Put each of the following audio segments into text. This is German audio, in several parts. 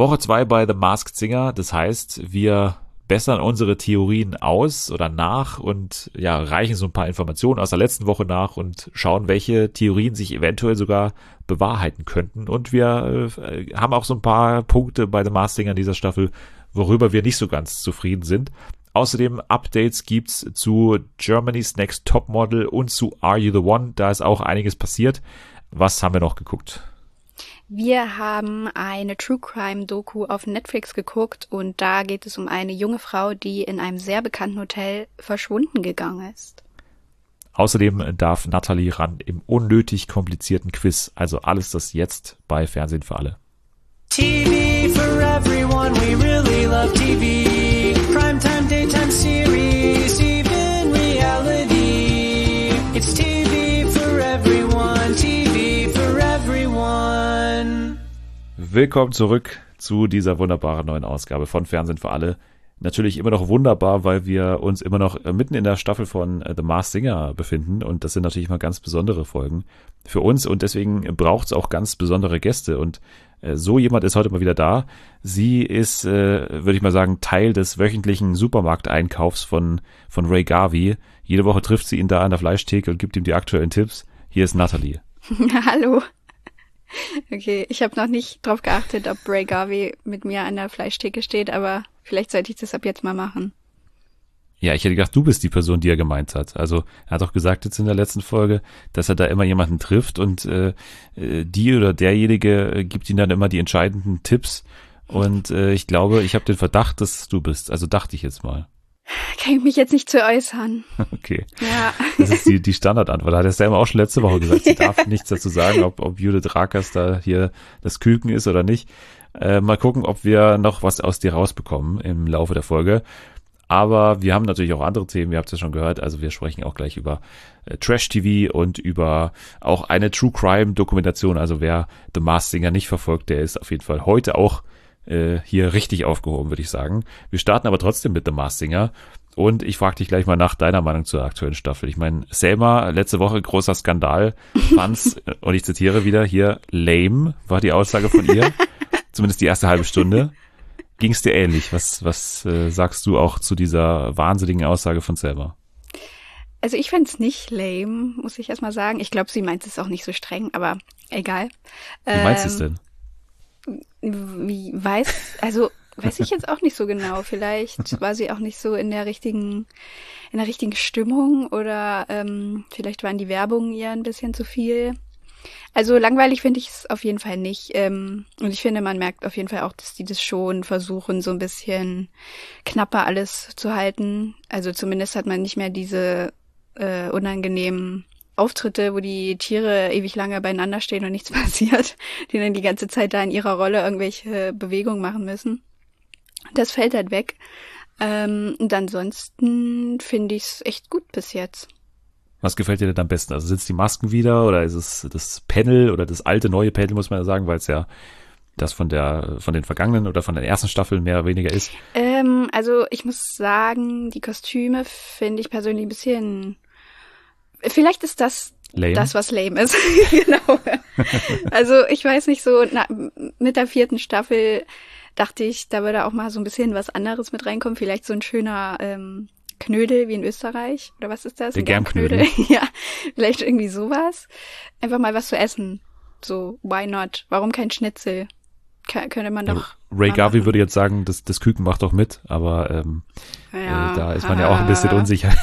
Woche 2 bei The Masked Singer. Das heißt, wir bessern unsere Theorien aus oder nach und ja, reichen so ein paar Informationen aus der letzten Woche nach und schauen, welche Theorien sich eventuell sogar bewahrheiten könnten. Und wir haben auch so ein paar Punkte bei The Masked Singer in dieser Staffel, worüber wir nicht so ganz zufrieden sind. Außerdem Updates gibt's zu Germany's Next Topmodel und zu Are You the One? Da ist auch einiges passiert. Was haben wir noch geguckt? Wir haben eine True Crime Doku auf Netflix geguckt und da geht es um eine junge Frau, die in einem sehr bekannten Hotel verschwunden gegangen ist. Außerdem darf Nathalie ran im unnötig komplizierten Quiz. Also alles das jetzt bei Fernsehen für alle. TV for everyone, we really love TV. Primetime, daytime series, even reality. It's TV for everyone, TV for everyone. Willkommen zurück zu dieser wunderbaren neuen Ausgabe von Fernsehen für alle. Natürlich immer noch wunderbar, weil wir uns immer noch mitten in der Staffel von The Masked Singer befinden und das sind natürlich mal ganz besondere Folgen für uns und deswegen braucht es auch ganz besondere Gäste und so jemand ist heute mal wieder da. Sie ist, würde ich mal sagen, Teil des wöchentlichen Supermarkteinkaufs von Ray Garvey. Jede Woche trifft sie ihn da an der Fleischtheke und gibt ihm die aktuellen Tipps. Hier ist Nathalie. Hallo. Okay, ich habe noch nicht drauf geachtet, ob Ray Garvey mit mir an der Fleischtheke steht, aber vielleicht sollte ich das ab jetzt mal machen. Ja, ich hätte gedacht, du bist die Person, die er gemeint hat. Also er hat auch gesagt jetzt in der letzten Folge, dass er da immer jemanden trifft und die oder derjenige gibt ihm dann immer die entscheidenden Tipps. Und ich glaube, ich habe den Verdacht, dass du bist. Also dachte ich jetzt mal. Kann ich mich jetzt nicht zu äußern. Okay. Ja. Das ist die Standardantwort. Da hat er ja immer auch schon letzte Woche gesagt. Sie darf nichts dazu sagen, ob Judith Rakers da hier das Küken ist oder nicht. Mal gucken, ob wir noch was aus dir rausbekommen im Laufe der Folge. Aber wir haben natürlich auch andere Themen, ihr habt es ja schon gehört, also wir sprechen auch gleich über Trash-TV und über auch eine True-Crime-Dokumentation, also wer The Masked Singer nicht verfolgt, der ist auf jeden Fall heute auch hier richtig aufgehoben, würde ich sagen. Wir starten aber trotzdem mit The Masked Singer und ich frage dich gleich mal nach deiner Meinung zur aktuellen Staffel. Ich meine, Selma, letzte Woche großer Skandal, fand's, und ich zitiere wieder hier, lame, war die Aussage von ihr, zumindest die erste halbe Stunde. Ging es dir ähnlich? Was sagst du auch zu dieser wahnsinnigen Aussage von Selma? Also ich find's nicht lame, muss ich erstmal sagen. Ich glaube, sie meint es auch nicht so streng, aber egal. Wie meinst du es denn? Weiß ich jetzt auch nicht so genau. Vielleicht war sie auch nicht so in der richtigen Stimmung oder vielleicht waren die Werbungen ihr ein bisschen zu viel. Also langweilig finde ich es auf jeden Fall nicht. Und ich finde, man merkt auf jeden Fall auch, dass die das schon versuchen, so ein bisschen knapper alles zu halten. Also zumindest hat man nicht mehr diese unangenehmen Auftritte, wo die Tiere ewig lange beieinander stehen und nichts passiert, die dann die ganze Zeit da in ihrer Rolle irgendwelche Bewegungen machen müssen. Das fällt halt weg. Und ansonsten finde ich es echt gut bis jetzt. Was gefällt dir denn am besten? Also sind es die Masken wieder oder ist es das Panel oder das alte, neue Panel, muss man ja sagen, weil es ja das von den vergangenen oder von den ersten Staffeln mehr oder weniger ist? Also ich muss sagen, die Kostüme finde ich persönlich ein bisschen, vielleicht ist das lame. Das, was lame ist. Genau. Also ich weiß nicht so, mit der 4. Staffel dachte ich, da würde auch mal so ein bisschen was anderes mit reinkommen, vielleicht so ein schöner Knödel wie in Österreich. Oder was ist das? Der Germknödel. Ja, vielleicht irgendwie sowas. Einfach mal was zu essen. So, why not? Warum kein Schnitzel? Könnte man doch. Ray Garvey würde jetzt sagen, das Küken macht doch mit, aber da ist man ja auch ein bisschen unsicher.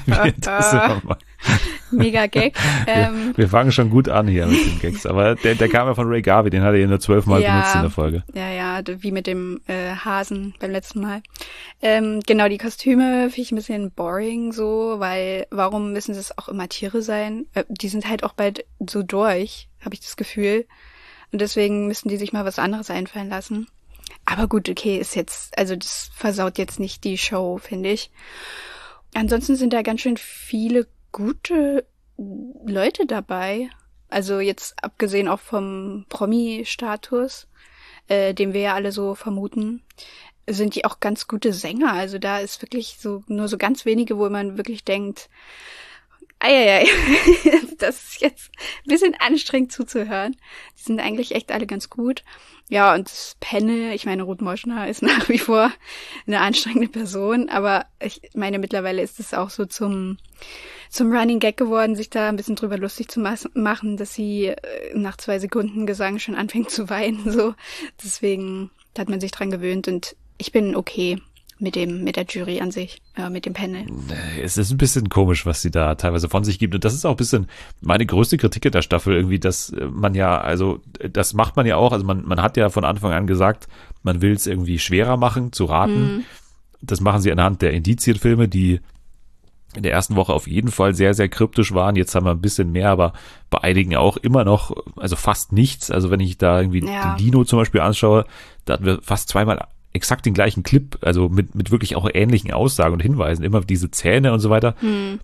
Mega Gag. Wir fangen schon gut an hier mit den Gags, aber der kam ja von Ray Garvey, den hat er ja nur 12 Mal benutzt in der Folge. Ja, wie mit dem Hasen beim letzten Mal. Genau, die Kostüme finde ich ein bisschen boring so, weil warum müssen es auch immer Tiere sein? Die sind halt auch bald so durch, habe ich das Gefühl. Und deswegen müssen die sich mal was anderes einfallen lassen. Aber gut, okay, ist jetzt, also das versaut jetzt nicht die Show, finde ich. Ansonsten sind da ganz schön viele gute Leute dabei. Also jetzt abgesehen auch vom Promi-Status, den wir ja alle so vermuten, sind die auch ganz gute Sänger. Also da ist wirklich so nur so ganz wenige, wo man wirklich denkt, eieiei, das ist jetzt ein bisschen anstrengend zuzuhören. Die sind eigentlich echt alle ganz gut. Ja, und das Panel, ich meine, Ruth Moschner ist nach wie vor eine anstrengende Person, aber ich meine, mittlerweile ist es auch so zum Running Gag geworden, sich da ein bisschen drüber lustig zu machen, dass sie nach 2 Sekunden Gesang schon anfängt zu weinen, so. Deswegen hat man sich dran gewöhnt und ich bin okay mit der Jury an sich, mit dem Panel. Es ist ein bisschen komisch, was sie da teilweise von sich gibt. Und das ist auch ein bisschen meine größte Kritik in der Staffel irgendwie, dass man ja, also das macht man ja auch, also man hat ja von Anfang an gesagt, man will es irgendwie schwerer machen, zu raten. Das machen sie anhand der Indizienfilme, die in der ersten Woche auf jeden Fall sehr, sehr kryptisch waren. Jetzt haben wir ein bisschen mehr, aber bei einigen auch immer noch, also fast nichts. Also wenn ich da irgendwie den Dino zum Beispiel anschaue, da hatten wir fast zweimal exakt den gleichen Clip, also mit wirklich auch ähnlichen Aussagen und Hinweisen, immer diese Zähne und so weiter.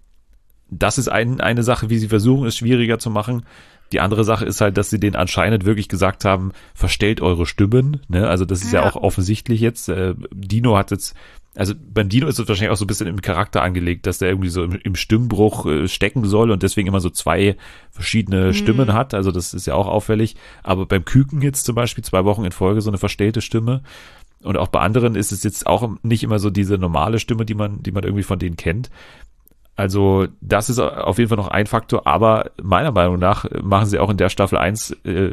Das ist eine Sache, wie sie versuchen, es schwieriger zu machen. Die andere Sache ist halt, dass sie denen anscheinend wirklich gesagt haben, verstellt eure Stimmen, ne? Also das ist ja auch offensichtlich jetzt. Dino hat jetzt, also beim Dino ist es wahrscheinlich auch so ein bisschen im Charakter angelegt, dass der irgendwie so im Stimmbruch stecken soll und deswegen immer so 2 verschiedene Stimmen hat. Also das ist ja auch auffällig. Aber beim Küken jetzt zum Beispiel 2 Wochen in Folge so eine verstellte Stimme. Und auch bei anderen ist es jetzt auch nicht immer so diese normale Stimme, die man irgendwie von denen kennt. Also das ist auf jeden Fall noch ein Faktor, aber meiner Meinung nach machen sie auch in der Staffel 1,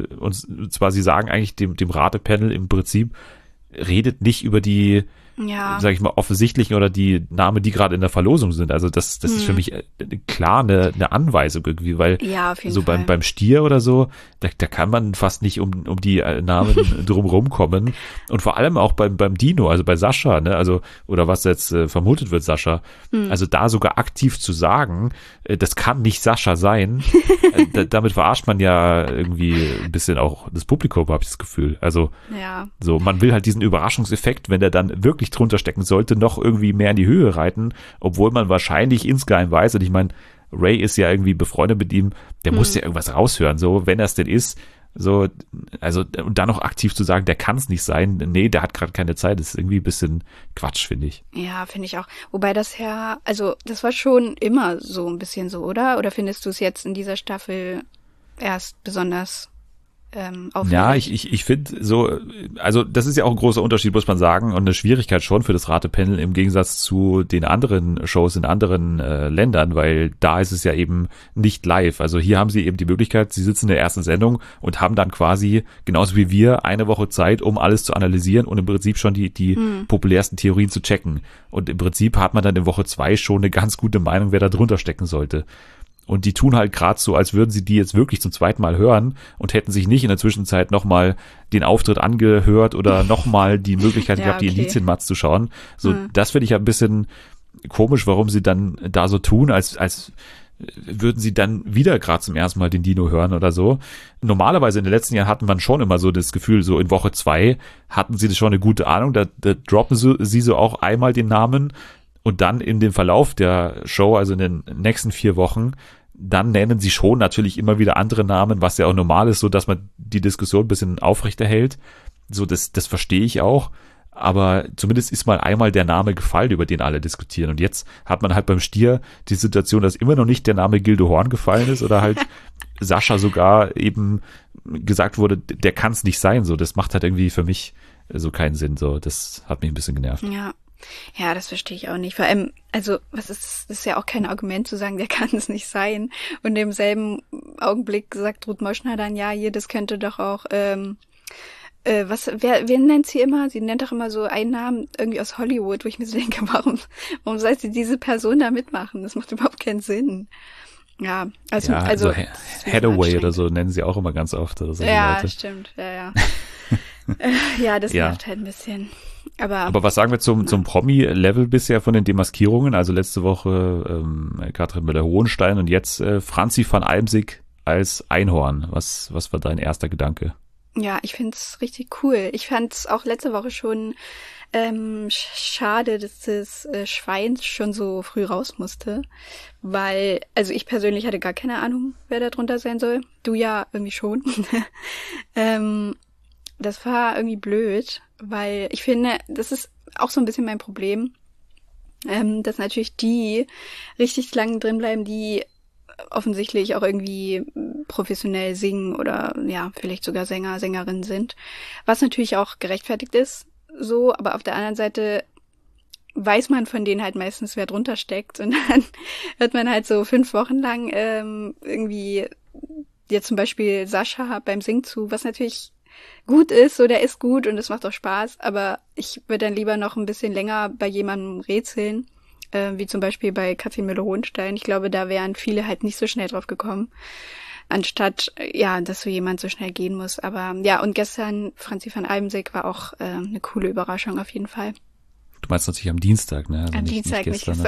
und zwar sie sagen eigentlich dem Ratepanel im Prinzip, redet nicht über die, sag ich mal, offensichtlichen oder die Namen, die gerade in der Verlosung sind. Also das ist für mich klar eine Anweisung irgendwie, weil auf jeden so Fall. beim Stier oder so, da kann man fast nicht um die Namen drumherum kommen. Und vor allem auch beim Dino, also bei Sascha, ne, also, oder was jetzt vermutet wird, Sascha, also da sogar aktiv zu sagen, das kann nicht Sascha sein, damit verarscht man ja irgendwie ein bisschen auch das Publikum, habe ich das Gefühl. Also so, man will halt diesen Überraschungseffekt, wenn der dann wirklich drunter stecken sollte, noch irgendwie mehr in die Höhe reiten, obwohl man wahrscheinlich insgeheim weiß, und ich meine, Ray ist ja irgendwie befreundet mit ihm, der muss ja irgendwas raushören, so, wenn er es denn ist, so, also, und dann noch aktiv zu sagen, der kann es nicht sein, nee, der hat gerade keine Zeit, das ist irgendwie ein bisschen Quatsch, finde ich. Ja, finde ich auch. Wobei das ja, also, das war schon immer so ein bisschen so, oder? Oder findest du es jetzt in dieser Staffel erst besonders auffällig? Ja, ich finde so, also das ist ja auch ein großer Unterschied, muss man sagen, und eine Schwierigkeit schon für das Ratepanel im Gegensatz zu den anderen Shows in anderen Ländern, weil da ist es ja eben nicht live. Also hier haben sie eben die Möglichkeit, sie sitzen in der ersten Sendung und haben dann quasi, genauso wie wir, eine Woche Zeit, um alles zu analysieren und im Prinzip schon die populärsten Theorien zu checken. Und im Prinzip hat man dann in Woche 2 schon eine ganz gute Meinung, wer da drunter stecken sollte. Und die tun halt gerade so, als würden sie die jetzt wirklich zum zweiten Mal hören und hätten sich nicht in der Zwischenzeit nochmal den Auftritt angehört oder nochmal die Möglichkeit gehabt, die Indizienmats zu schauen. So, das finde ich ja ein bisschen komisch, warum sie dann da so tun, als würden sie dann wieder gerade zum ersten Mal den Dino hören oder so. Normalerweise in den letzten Jahren hatten man schon immer so das Gefühl, so in Woche 2 hatten sie das schon eine gute Ahnung, da droppen sie so auch einmal den Namen. Und dann in dem Verlauf der Show, also in den nächsten 4 Wochen, dann nennen sie schon natürlich immer wieder andere Namen, was ja auch normal ist, so dass man die Diskussion ein bisschen aufrechterhält. So, das verstehe ich auch. Aber zumindest ist mal einmal der Name gefallen, über den alle diskutieren. Und jetzt hat man halt beim Stier die Situation, dass immer noch nicht der Name Gildo Horn gefallen ist oder halt Sascha sogar eben gesagt wurde, der kann es nicht sein. So, das macht halt irgendwie für mich so keinen Sinn. So, das hat mich ein bisschen genervt. Ja, das verstehe ich auch nicht. Vor allem, also, das ist ja auch kein Argument zu sagen, der kann es nicht sein. Und im selben Augenblick sagt Ruth Moschner dann, ja, hier, das könnte doch auch, wer nennt sie immer? Sie nennt doch immer so einen Namen irgendwie aus Hollywood, wo ich mir so denke, warum soll sie diese Person da mitmachen? Das macht überhaupt keinen Sinn. Ja, also Hathaway oder so nennen sie auch immer ganz oft. Oder so Leute. Stimmt, ja. Ja, das nervt halt ein bisschen. Aber was sagen wir zum Promi-Level bisher von den Demaskierungen? Also letzte Woche Katrin Müller-Hohenstein und jetzt Franzi van Almsick als Einhorn. Was war dein erster Gedanke? Ja, ich find's richtig cool. Ich fand's auch letzte Woche schon schade, dass das Schwein schon so früh raus musste, weil, also ich persönlich hatte gar keine Ahnung, wer da drunter sein soll. Du ja irgendwie schon. Das war irgendwie blöd, weil ich finde, das ist auch so ein bisschen mein Problem, dass natürlich die richtig lang drin bleiben, die offensichtlich auch irgendwie professionell singen oder ja, vielleicht sogar Sänger, Sängerinnen sind. Was natürlich auch gerechtfertigt ist, so, aber auf der anderen Seite weiß man von denen halt meistens, wer drunter steckt und dann hört man halt so 5 Wochen lang irgendwie jetzt zum Beispiel Sascha beim Singen zu, was natürlich gut ist, so der ist gut und es macht auch Spaß, aber ich würde dann lieber noch ein bisschen länger bei jemandem rätseln, wie zum Beispiel bei Katrin Müller-Hohenstein. Ich glaube, da wären viele halt nicht so schnell drauf gekommen, anstatt, ja, dass so jemand so schnell gehen muss. Aber ja, und gestern Franzi van Almsick war auch eine coole Überraschung auf jeden Fall. Du meinst natürlich am Dienstag, ne? Also am Dienstag, nicht gestern.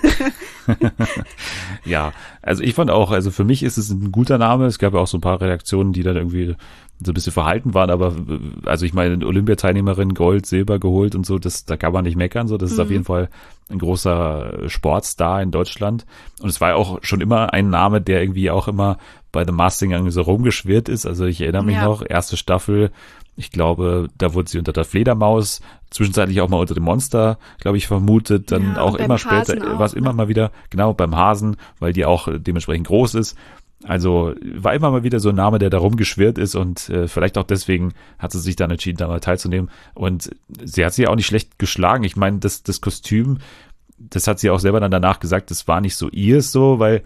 Ja, also ich fand auch, also für mich ist es ein guter Name. Es gab ja auch so ein paar Reaktionen, die dann irgendwie so ein bisschen verhalten waren, aber also ich meine, Olympiateilnehmerin Gold, Silber geholt und so, da kann man nicht meckern, so, das ist auf jeden Fall ein großer Sportstar in Deutschland und es war ja auch schon immer ein Name, der irgendwie auch immer bei The Masked Singer irgendwie so rumgeschwirrt ist, also ich erinnere mich noch, erste Staffel, ich glaube, da wurde sie unter der Fledermaus, zwischenzeitlich auch mal unter dem Monster, glaube ich, vermutet, dann auch immer später, war es immer mal wieder, genau, beim Hasen, weil die auch dementsprechend groß ist. Also war immer mal wieder so ein Name, der da rumgeschwirrt ist und vielleicht auch deswegen hat sie sich dann entschieden, da mal teilzunehmen. Und sie hat sich auch nicht schlecht geschlagen. Ich meine, das Kostüm, das hat sie auch selber dann danach gesagt, das war nicht so ihrs so, weil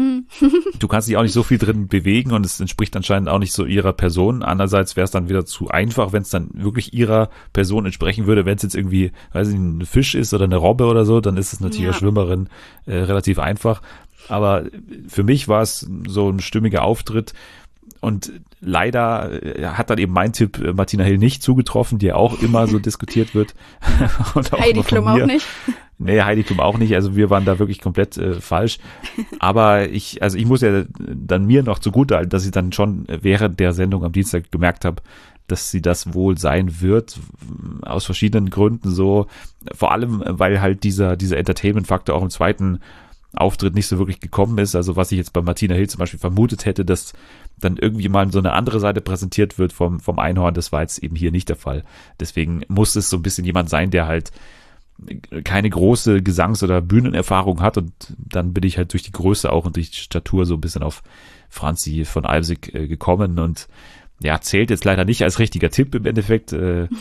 du kannst dich auch nicht so viel drin bewegen und es entspricht anscheinend auch nicht so ihrer Person. Andererseits wäre es dann wieder zu einfach, wenn es dann wirklich ihrer Person entsprechen würde. Wenn es jetzt irgendwie, weiß ich nicht, ein Fisch ist oder eine Robbe oder so, dann ist es natürlich als Schwimmerin relativ einfach. Aber für mich war es so ein stimmiger Auftritt und leider hat dann eben mein Tipp Martina Hill nicht zugetroffen, die ja auch immer so diskutiert wird. Und auch Heidi Klum auch nicht. Nee, Heidi Klum auch nicht. Also wir waren da wirklich komplett falsch. Aber ich muss ja dann mir noch zugutehalten, dass ich dann schon während der Sendung am Dienstag gemerkt habe, dass sie das wohl sein wird, aus verschiedenen Gründen so. Vor allem, weil halt dieser Entertainment-Faktor auch im zweiten Auftritt nicht so wirklich gekommen ist. Also was ich jetzt bei Martina Hill zum Beispiel vermutet hätte, dass dann irgendwie mal so eine andere Seite präsentiert wird vom Einhorn, das war jetzt eben hier nicht der Fall. Deswegen muss es so ein bisschen jemand sein, der halt keine große Gesangs- oder Bühnenerfahrung hat und dann bin ich halt durch die Größe auch und durch die Statur so ein bisschen auf Franzi von Almsick gekommen und ja, zählt jetzt leider nicht als richtiger Tipp im Endeffekt,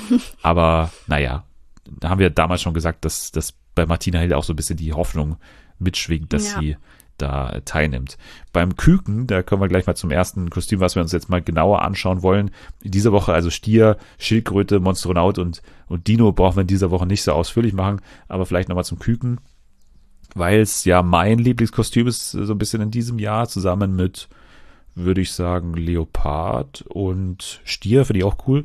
aber naja, da haben wir damals schon gesagt, dass bei Martina Hill auch so ein bisschen die Hoffnung mitschwingt, dass sie da teilnimmt. Beim Küken, da kommen wir gleich mal zum ersten Kostüm, was wir uns jetzt mal genauer anschauen wollen. In dieser Woche also Stier, Schildkröte, Monstronaut und Dino brauchen wir in dieser Woche nicht so ausführlich machen, aber vielleicht nochmal zum Küken, weil es ja mein Lieblingskostüm ist, so ein bisschen in diesem Jahr, zusammen mit, würde ich sagen, Leopard und Stier, finde ich auch cool.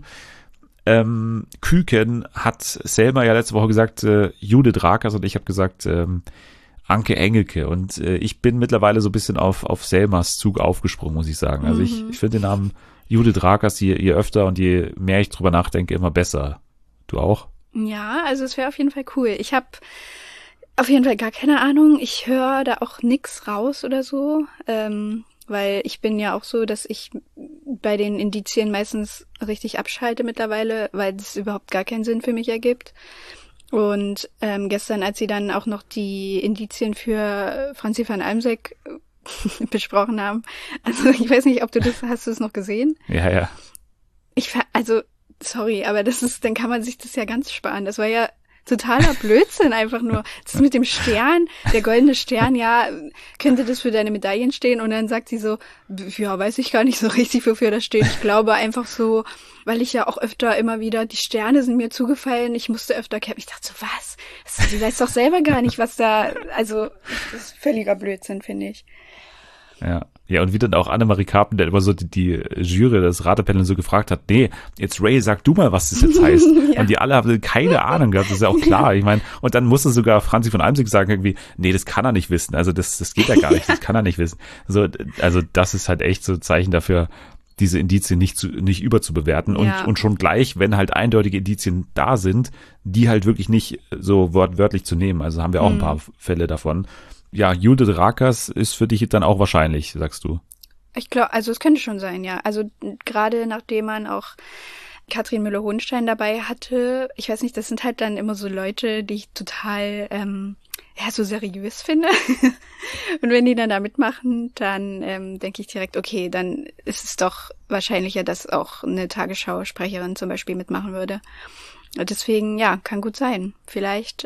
Küken hat Selma ja letzte Woche gesagt, Judith Rakers und ich habe gesagt, Anke Engelke und ich bin mittlerweile so ein bisschen auf Selmas Zug aufgesprungen, muss ich sagen. Also ich finde den Namen Judith Rakers je öfter und je mehr ich drüber nachdenke, immer besser. Du auch? Ja, also es wäre auf jeden Fall cool. Ich habe auf jeden Fall gar keine Ahnung. Ich höre da auch nix raus oder so, weil ich bin ja auch so, dass ich bei den Indizien meistens richtig abschalte mittlerweile, weil es überhaupt gar keinen Sinn für mich ergibt. Und gestern, als sie dann auch noch die Indizien für Franzi van Almsick besprochen haben, also ich weiß nicht, hast du es noch gesehen? Ja. Also, sorry, aber dann kann man sich das ja ganz sparen. Das war ja totaler Blödsinn einfach nur. Das mit dem Stern, der goldene Stern, ja, könnte das für deine Medaillen stehen? Und dann sagt sie so, ja, weiß ich gar nicht so richtig, wofür das steht. Ich glaube einfach so, weil ich ja auch öfter immer wieder, die Sterne sind mir zugefallen, ich musste öfter campen. Ich dachte so, was? Sie weiß doch selber gar nicht, was da, also, das ist völliger Blödsinn, finde ich. Ja, und wie dann auch Annemarie Carpenter immer so die Jury, das Ratepanel so gefragt hat, nee, jetzt Ray, sag du mal, was das jetzt heißt. Ja. Und die alle haben keine Ahnung gehabt, das ist ja auch klar. Ich meine, und dann musste sogar Franzi von Almsick sagen irgendwie, nee, das kann er nicht wissen. Also das geht ja gar nicht, das kann er nicht wissen. Also das ist halt echt so ein Zeichen dafür, diese Indizien nicht überzubewerten und schon gleich, wenn halt eindeutige Indizien da sind, die halt wirklich nicht so wortwörtlich zu nehmen. Also haben wir auch ein paar Fälle davon. Ja, Judith Rakers ist für dich dann auch wahrscheinlich, sagst du? Ich glaube, also es könnte schon sein, ja. Also gerade nachdem man auch Katrin Müller-Hohenstein dabei hatte, ich weiß nicht, das sind halt dann immer so Leute, die ich total ja, so seriös finde. Und wenn die dann da mitmachen, dann denke ich direkt, okay, dann ist es doch wahrscheinlicher, dass auch eine Tagesschausprecherin zum Beispiel mitmachen würde. Und deswegen, ja, kann gut sein. Vielleicht,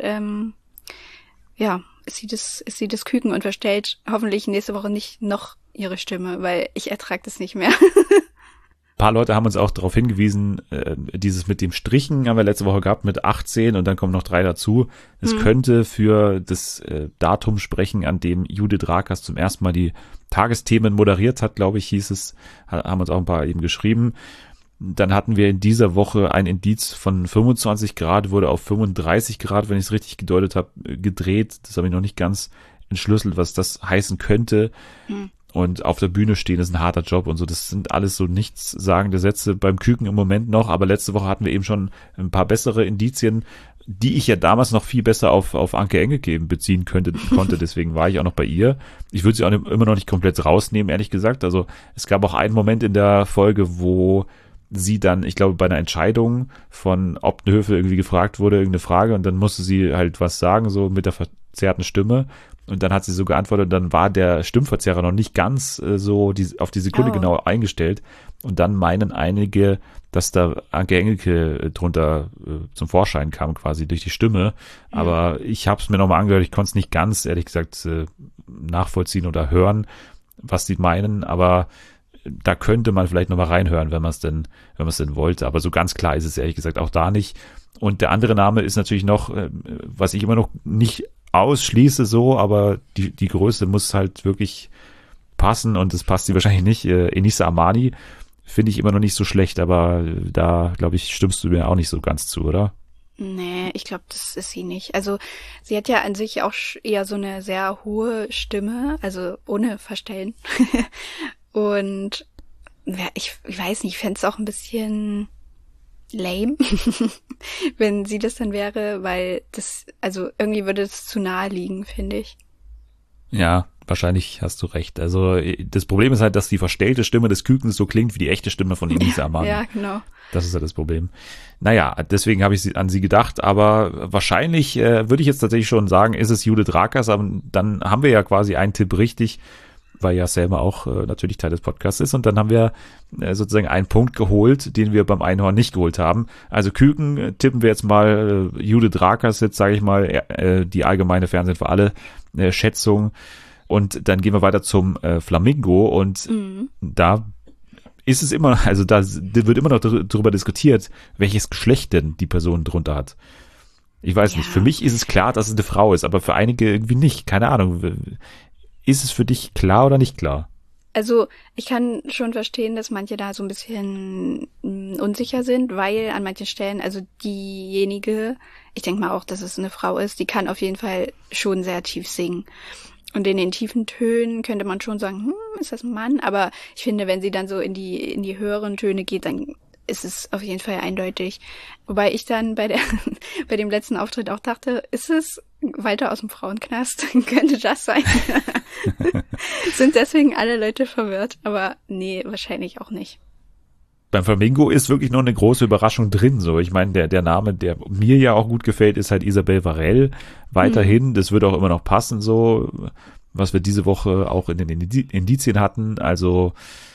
ist sie das Küken und verstellt hoffentlich nächste Woche nicht noch ihre Stimme, weil ich ertrage das nicht mehr. Ein paar Leute haben uns auch darauf hingewiesen, dieses mit dem Strichen haben wir letzte Woche gehabt mit 18 und dann kommen noch 3 dazu. Es könnte für das Datum sprechen, an dem Judith Rakers zum ersten Mal die Tagesthemen moderiert hat, glaube ich, hieß es, haben uns auch ein paar eben geschrieben. Dann hatten wir in dieser Woche ein Indiz von 25 Grad, wurde auf 35 Grad, wenn ich es richtig gedeutet habe, gedreht. Das habe ich noch nicht ganz entschlüsselt, was das heißen könnte. Und auf der Bühne stehen ist ein harter Job und so. Das sind alles so nichtssagende Sätze beim Küken im Moment noch. Aber letzte Woche hatten wir eben schon ein paar bessere Indizien, die ich ja damals noch viel besser auf Anke Engelke eben beziehen konnte. Deswegen war ich auch noch bei ihr. Ich würde sie auch immer noch nicht komplett rausnehmen, ehrlich gesagt. Also es gab auch einen Moment in der Folge, wo sie dann, ich glaube, bei einer Entscheidung von Optenhövel irgendwie gefragt wurde, irgendeine Frage, und dann musste sie halt was sagen, so mit der verzerrten Stimme. Und dann hat sie so geantwortet, und dann war der Stimmverzerrer noch nicht ganz auf die Sekunde genau eingestellt. Und dann meinen einige, dass da Anke Engelke drunter zum Vorschein kam, quasi durch die Stimme. Aber ich habe es mir nochmal angehört, ich konnte es nicht ganz, ehrlich gesagt, nachvollziehen oder hören, was sie meinen. Aber da könnte man vielleicht nochmal reinhören, wenn man es denn wollte. Aber so ganz klar ist es ehrlich gesagt auch da nicht. Und der andere Name ist natürlich noch, was ich immer noch nicht ausschließe so, aber die Größe muss halt wirklich passen, und das passt sie wahrscheinlich nicht. Enisa Amani finde ich immer noch nicht so schlecht, aber da, glaube ich, stimmst du mir auch nicht so ganz zu, oder? Nee, ich glaube, das ist sie nicht. Also sie hat ja an sich auch eher so eine sehr hohe Stimme, also ohne Verstellen. Und ja, ich weiß nicht, ich fände es auch ein bisschen lame, wenn sie das dann wäre, weil das, also irgendwie würde es zu nahe liegen, finde ich. Ja, wahrscheinlich hast du recht. Also das Problem ist halt, dass die verstellte Stimme des Kükens so klingt wie die echte Stimme von Enisa Amani. Ja, genau. Das ist ja das Problem. Naja, deswegen habe ich an sie gedacht, aber wahrscheinlich würde ich jetzt tatsächlich schon sagen, ist es Judith Rakers, aber dann haben wir ja quasi einen Tipp richtig, weil ja Selma auch natürlich Teil des Podcasts ist, und dann haben wir sozusagen einen Punkt geholt, den wir beim Einhorn nicht geholt haben. Also Küken tippen wir jetzt mal Judith Rakers, jetzt sage ich mal die allgemeine Fernsehen für alle Schätzung, und dann gehen wir weiter zum Flamingo, und da ist es immer, also da wird immer noch darüber diskutiert, welches Geschlecht denn die Person drunter hat. Ich weiß nicht, für mich ist es klar, dass es eine Frau ist, aber für einige irgendwie nicht, keine Ahnung. Ist es für dich klar oder nicht klar? Also ich kann schon verstehen, dass manche da so ein bisschen unsicher sind, weil an manchen Stellen, also diejenige, ich denke mal auch, dass es eine Frau ist, die kann auf jeden Fall schon sehr tief singen. Und in den tiefen Tönen könnte man schon sagen, ist das ein Mann? Aber ich finde, wenn sie dann so in die höheren Töne geht, dann ist es auf jeden Fall eindeutig. Wobei ich dann bei dem letzten Auftritt auch dachte, ist es Walter aus dem Frauenknast? Könnte das sein? Sind deswegen alle Leute verwirrt? Aber nee, wahrscheinlich auch nicht. Beim Flamingo ist wirklich noch eine große Überraschung drin. So, ich meine, der Name, der mir ja auch gut gefällt, ist halt Isabel Varell. Weiterhin, das wird auch immer noch passen, so, was wir diese Woche auch in den Indizien hatten. Also,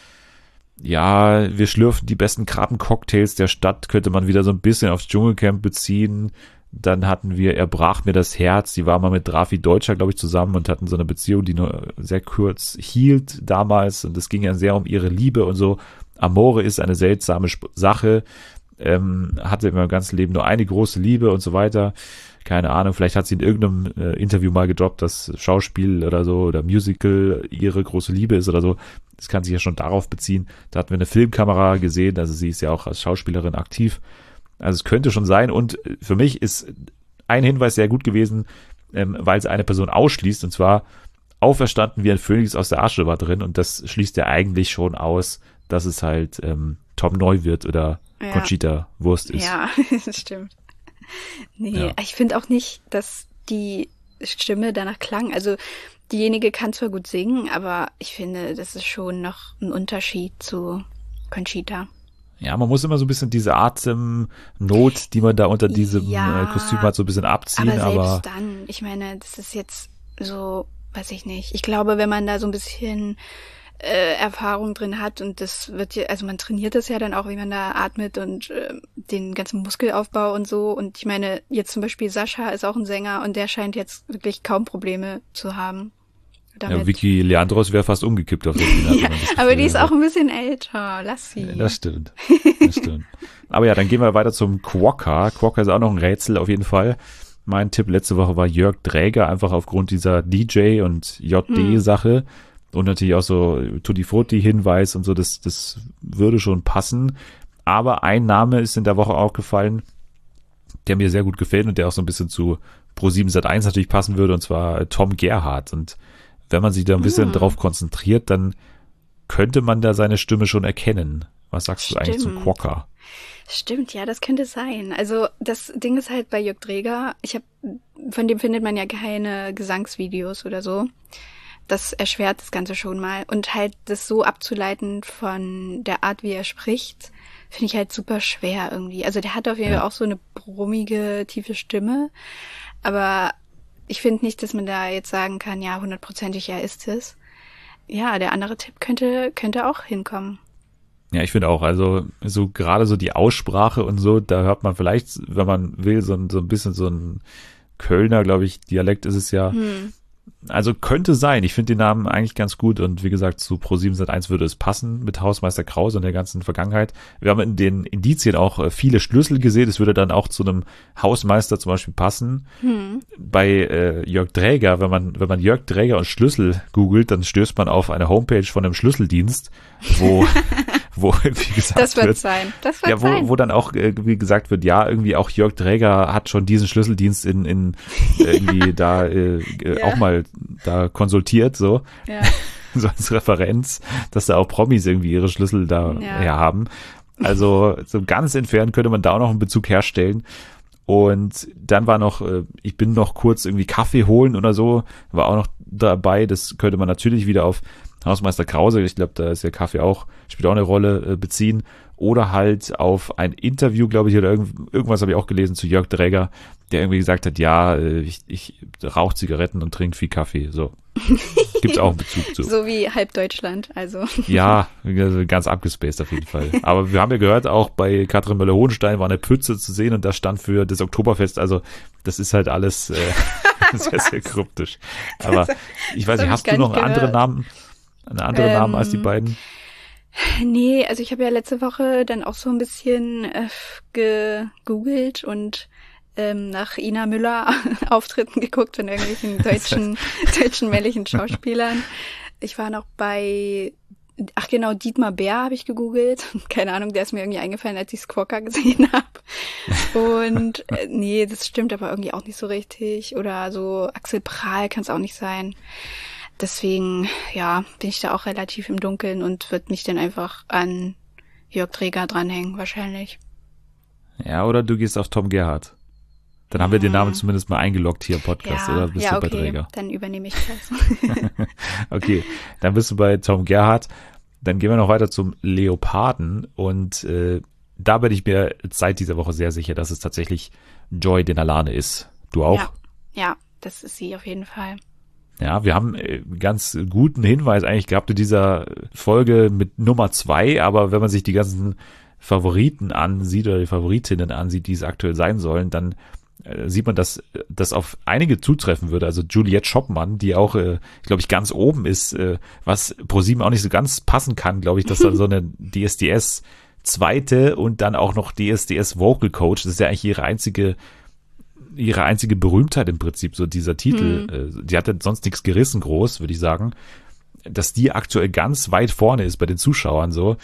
ja, wir schlürfen die besten Krabbencocktails der Stadt, könnte man wieder so ein bisschen aufs Dschungelcamp beziehen. Dann hatten wir Er brach mir das Herz, die war mal mit Drafi Deutscher, glaube ich, zusammen und hatten so eine Beziehung, die nur sehr kurz hielt damals, und es ging ja sehr um ihre Liebe und so. Amore ist eine seltsame Sache, hatte in meinem ganzen Leben nur eine große Liebe und so weiter. Keine Ahnung, vielleicht hat sie in irgendeinem Interview mal gedroppt, dass Schauspiel oder so oder Musical ihre große Liebe ist oder so. Das kann sich ja schon darauf beziehen. Da hatten wir eine Filmkamera gesehen, also sie ist ja auch als Schauspielerin aktiv. Also es könnte schon sein, und für mich ist ein Hinweis sehr gut gewesen, weil es eine Person ausschließt, und zwar auferstanden wie ein Phönix aus der Asche war drin, und das schließt ja eigentlich schon aus, dass es halt Tom Neuwirth oder Conchita Wurst ist. Ja, das stimmt. Nee, Ja. ich finde auch nicht, dass die Stimme danach klang. Also diejenige kann zwar gut singen, aber ich finde, das ist schon noch ein Unterschied zu Conchita. Ja, man muss immer so ein bisschen diese Atemnot, die man da unter diesem Kostüm hat, so ein bisschen abziehen. Aber selbst dann, ich meine, das ist jetzt so, weiß ich nicht. Ich glaube, wenn man da so ein bisschen Erfahrung drin hat und das wird ja, also man trainiert das ja dann auch, wie man da atmet und den ganzen Muskelaufbau und so. Und ich meine, jetzt zum Beispiel Sascha ist auch ein Sänger und der scheint jetzt wirklich kaum Probleme zu haben. Damit. Ja, Vicky Leandros wäre fast umgekippt auf der Bühne. Ja, aber die ist auch ein bisschen älter. Lass sie. Das stimmt. Aber ja, dann gehen wir weiter zum Quokka. Quokka ist auch noch ein Rätsel auf jeden Fall. Mein Tipp letzte Woche war Jörg Dräger, einfach aufgrund dieser DJ- und JD-Sache. Und natürlich auch so Tutti Frutti-Hinweis und so, das würde schon passen. Aber ein Name ist in der Woche aufgefallen, der mir sehr gut gefällt und der auch so ein bisschen zu Pro7 Sat.1 natürlich passen würde, und zwar Tom Gerhardt. Und wenn man sich da ein bisschen drauf konzentriert, dann könnte man da seine Stimme schon erkennen. Was sagst du eigentlich zum Quokka? Stimmt, ja, das könnte sein. Also das Ding ist halt bei Jörg Dräger, von dem findet man ja keine Gesangsvideos oder so. Das erschwert das Ganze schon mal. Und halt das so abzuleiten von der Art, wie er spricht, finde ich halt super schwer irgendwie. Also der hat auf jeden Fall auch so eine brummige, tiefe Stimme. Aber ich finde nicht, dass man da jetzt sagen kann, ja, 100%ig er ist es. Ja, der andere Tipp könnte auch hinkommen. Ja, ich finde auch, also so gerade so die Aussprache und so, da hört man vielleicht, wenn man will, so ein bisschen so ein Kölner, glaube ich, Dialekt ist es ja. Also könnte sein. Ich finde den Namen eigentlich ganz gut und wie gesagt, zu Pro7 Sat.1 würde es passen mit Hausmeister Krause und der ganzen Vergangenheit. Wir haben in den Indizien auch viele Schlüssel gesehen. Es würde dann auch zu einem Hausmeister zum Beispiel passen. Bei Jörg Dräger, wenn man Jörg Dräger und Schlüssel googelt, dann stößt man auf eine Homepage von einem Schlüsseldienst, wo wie gesagt das wird sein. Wo dann auch wie gesagt wird, ja, irgendwie auch Jörg Dräger hat schon diesen Schlüsseldienst in irgendwie da auch mal da konsultiert, so. Ja. So als Referenz, dass da auch Promis irgendwie ihre Schlüssel da her haben. Also so ganz entfernt könnte man da auch noch einen Bezug herstellen. Und dann war noch, ich bin noch kurz irgendwie Kaffee holen oder so, war auch noch dabei. Das könnte man natürlich wieder auf Hausmeister Krause, ich glaube, da ist ja Kaffee auch, spielt auch eine Rolle, beziehen. Oder halt auf ein Interview, glaube ich, oder irgendwas habe ich auch gelesen zu Jörg Dräger, der irgendwie gesagt hat, ja, ich rauche Zigaretten und trinke viel Kaffee. So. Gibt's auch einen Bezug zu. So wie halb Deutschland, also. Ja, ganz abgespaced auf jeden Fall. Aber wir haben ja gehört, auch bei Katrin Möller-Hohenstein war eine Pfütze zu sehen und das stand für das Oktoberfest. Also das ist halt alles sehr, sehr kryptisch. Aber ich weiß nicht, hast du noch einen anderen Namen? Einen anderen Namen als die beiden? Nee, also ich habe ja letzte Woche dann auch so ein bisschen gegoogelt und nach Ina Müller Auftritten geguckt von irgendwelchen deutschen männlichen Schauspielern. Ich war noch bei, Dietmar Bär habe ich gegoogelt. Keine Ahnung, der ist mir irgendwie eingefallen, als ich Quokka gesehen habe. Und nee, das stimmt aber irgendwie auch nicht so richtig. Oder so Axel Prahl kann es auch nicht sein. Deswegen, ja, bin ich da auch relativ im Dunkeln und würde mich dann einfach an Jörg Dräger dranhängen, wahrscheinlich. Ja, oder du gehst auf Tom Gerhardt. Dann haben wir den Namen zumindest mal eingeloggt hier im Podcast, oder bist du bei Dräger? Dann übernehme ich das. Okay, dann bist du bei Tom Gerhardt. Dann gehen wir noch weiter zum Leoparden und da bin ich mir seit dieser Woche sehr sicher, dass es tatsächlich Joy Denalane ist. Du auch? Ja, das ist sie auf jeden Fall. Ja, wir haben ganz guten Hinweis eigentlich gehabt in dieser Folge mit Nummer 2, aber wenn man sich die ganzen Favoriten ansieht oder die Favoritinnen ansieht, die es aktuell sein sollen, dann sieht man, dass das auf einige zutreffen würde. Also Juliette Schoppmann, die auch, glaube ich, ganz oben ist, was Pro7 auch nicht so ganz passen kann, glaube ich, dass dann so eine DSDS zweite und dann auch noch DSDS Vocal Coach, das ist ja eigentlich ihre einzige Berühmtheit im Prinzip, so dieser Titel. Die hat ja sonst nichts gerissen groß, würde ich sagen. Dass die aktuell ganz weit vorne ist bei den Zuschauern so.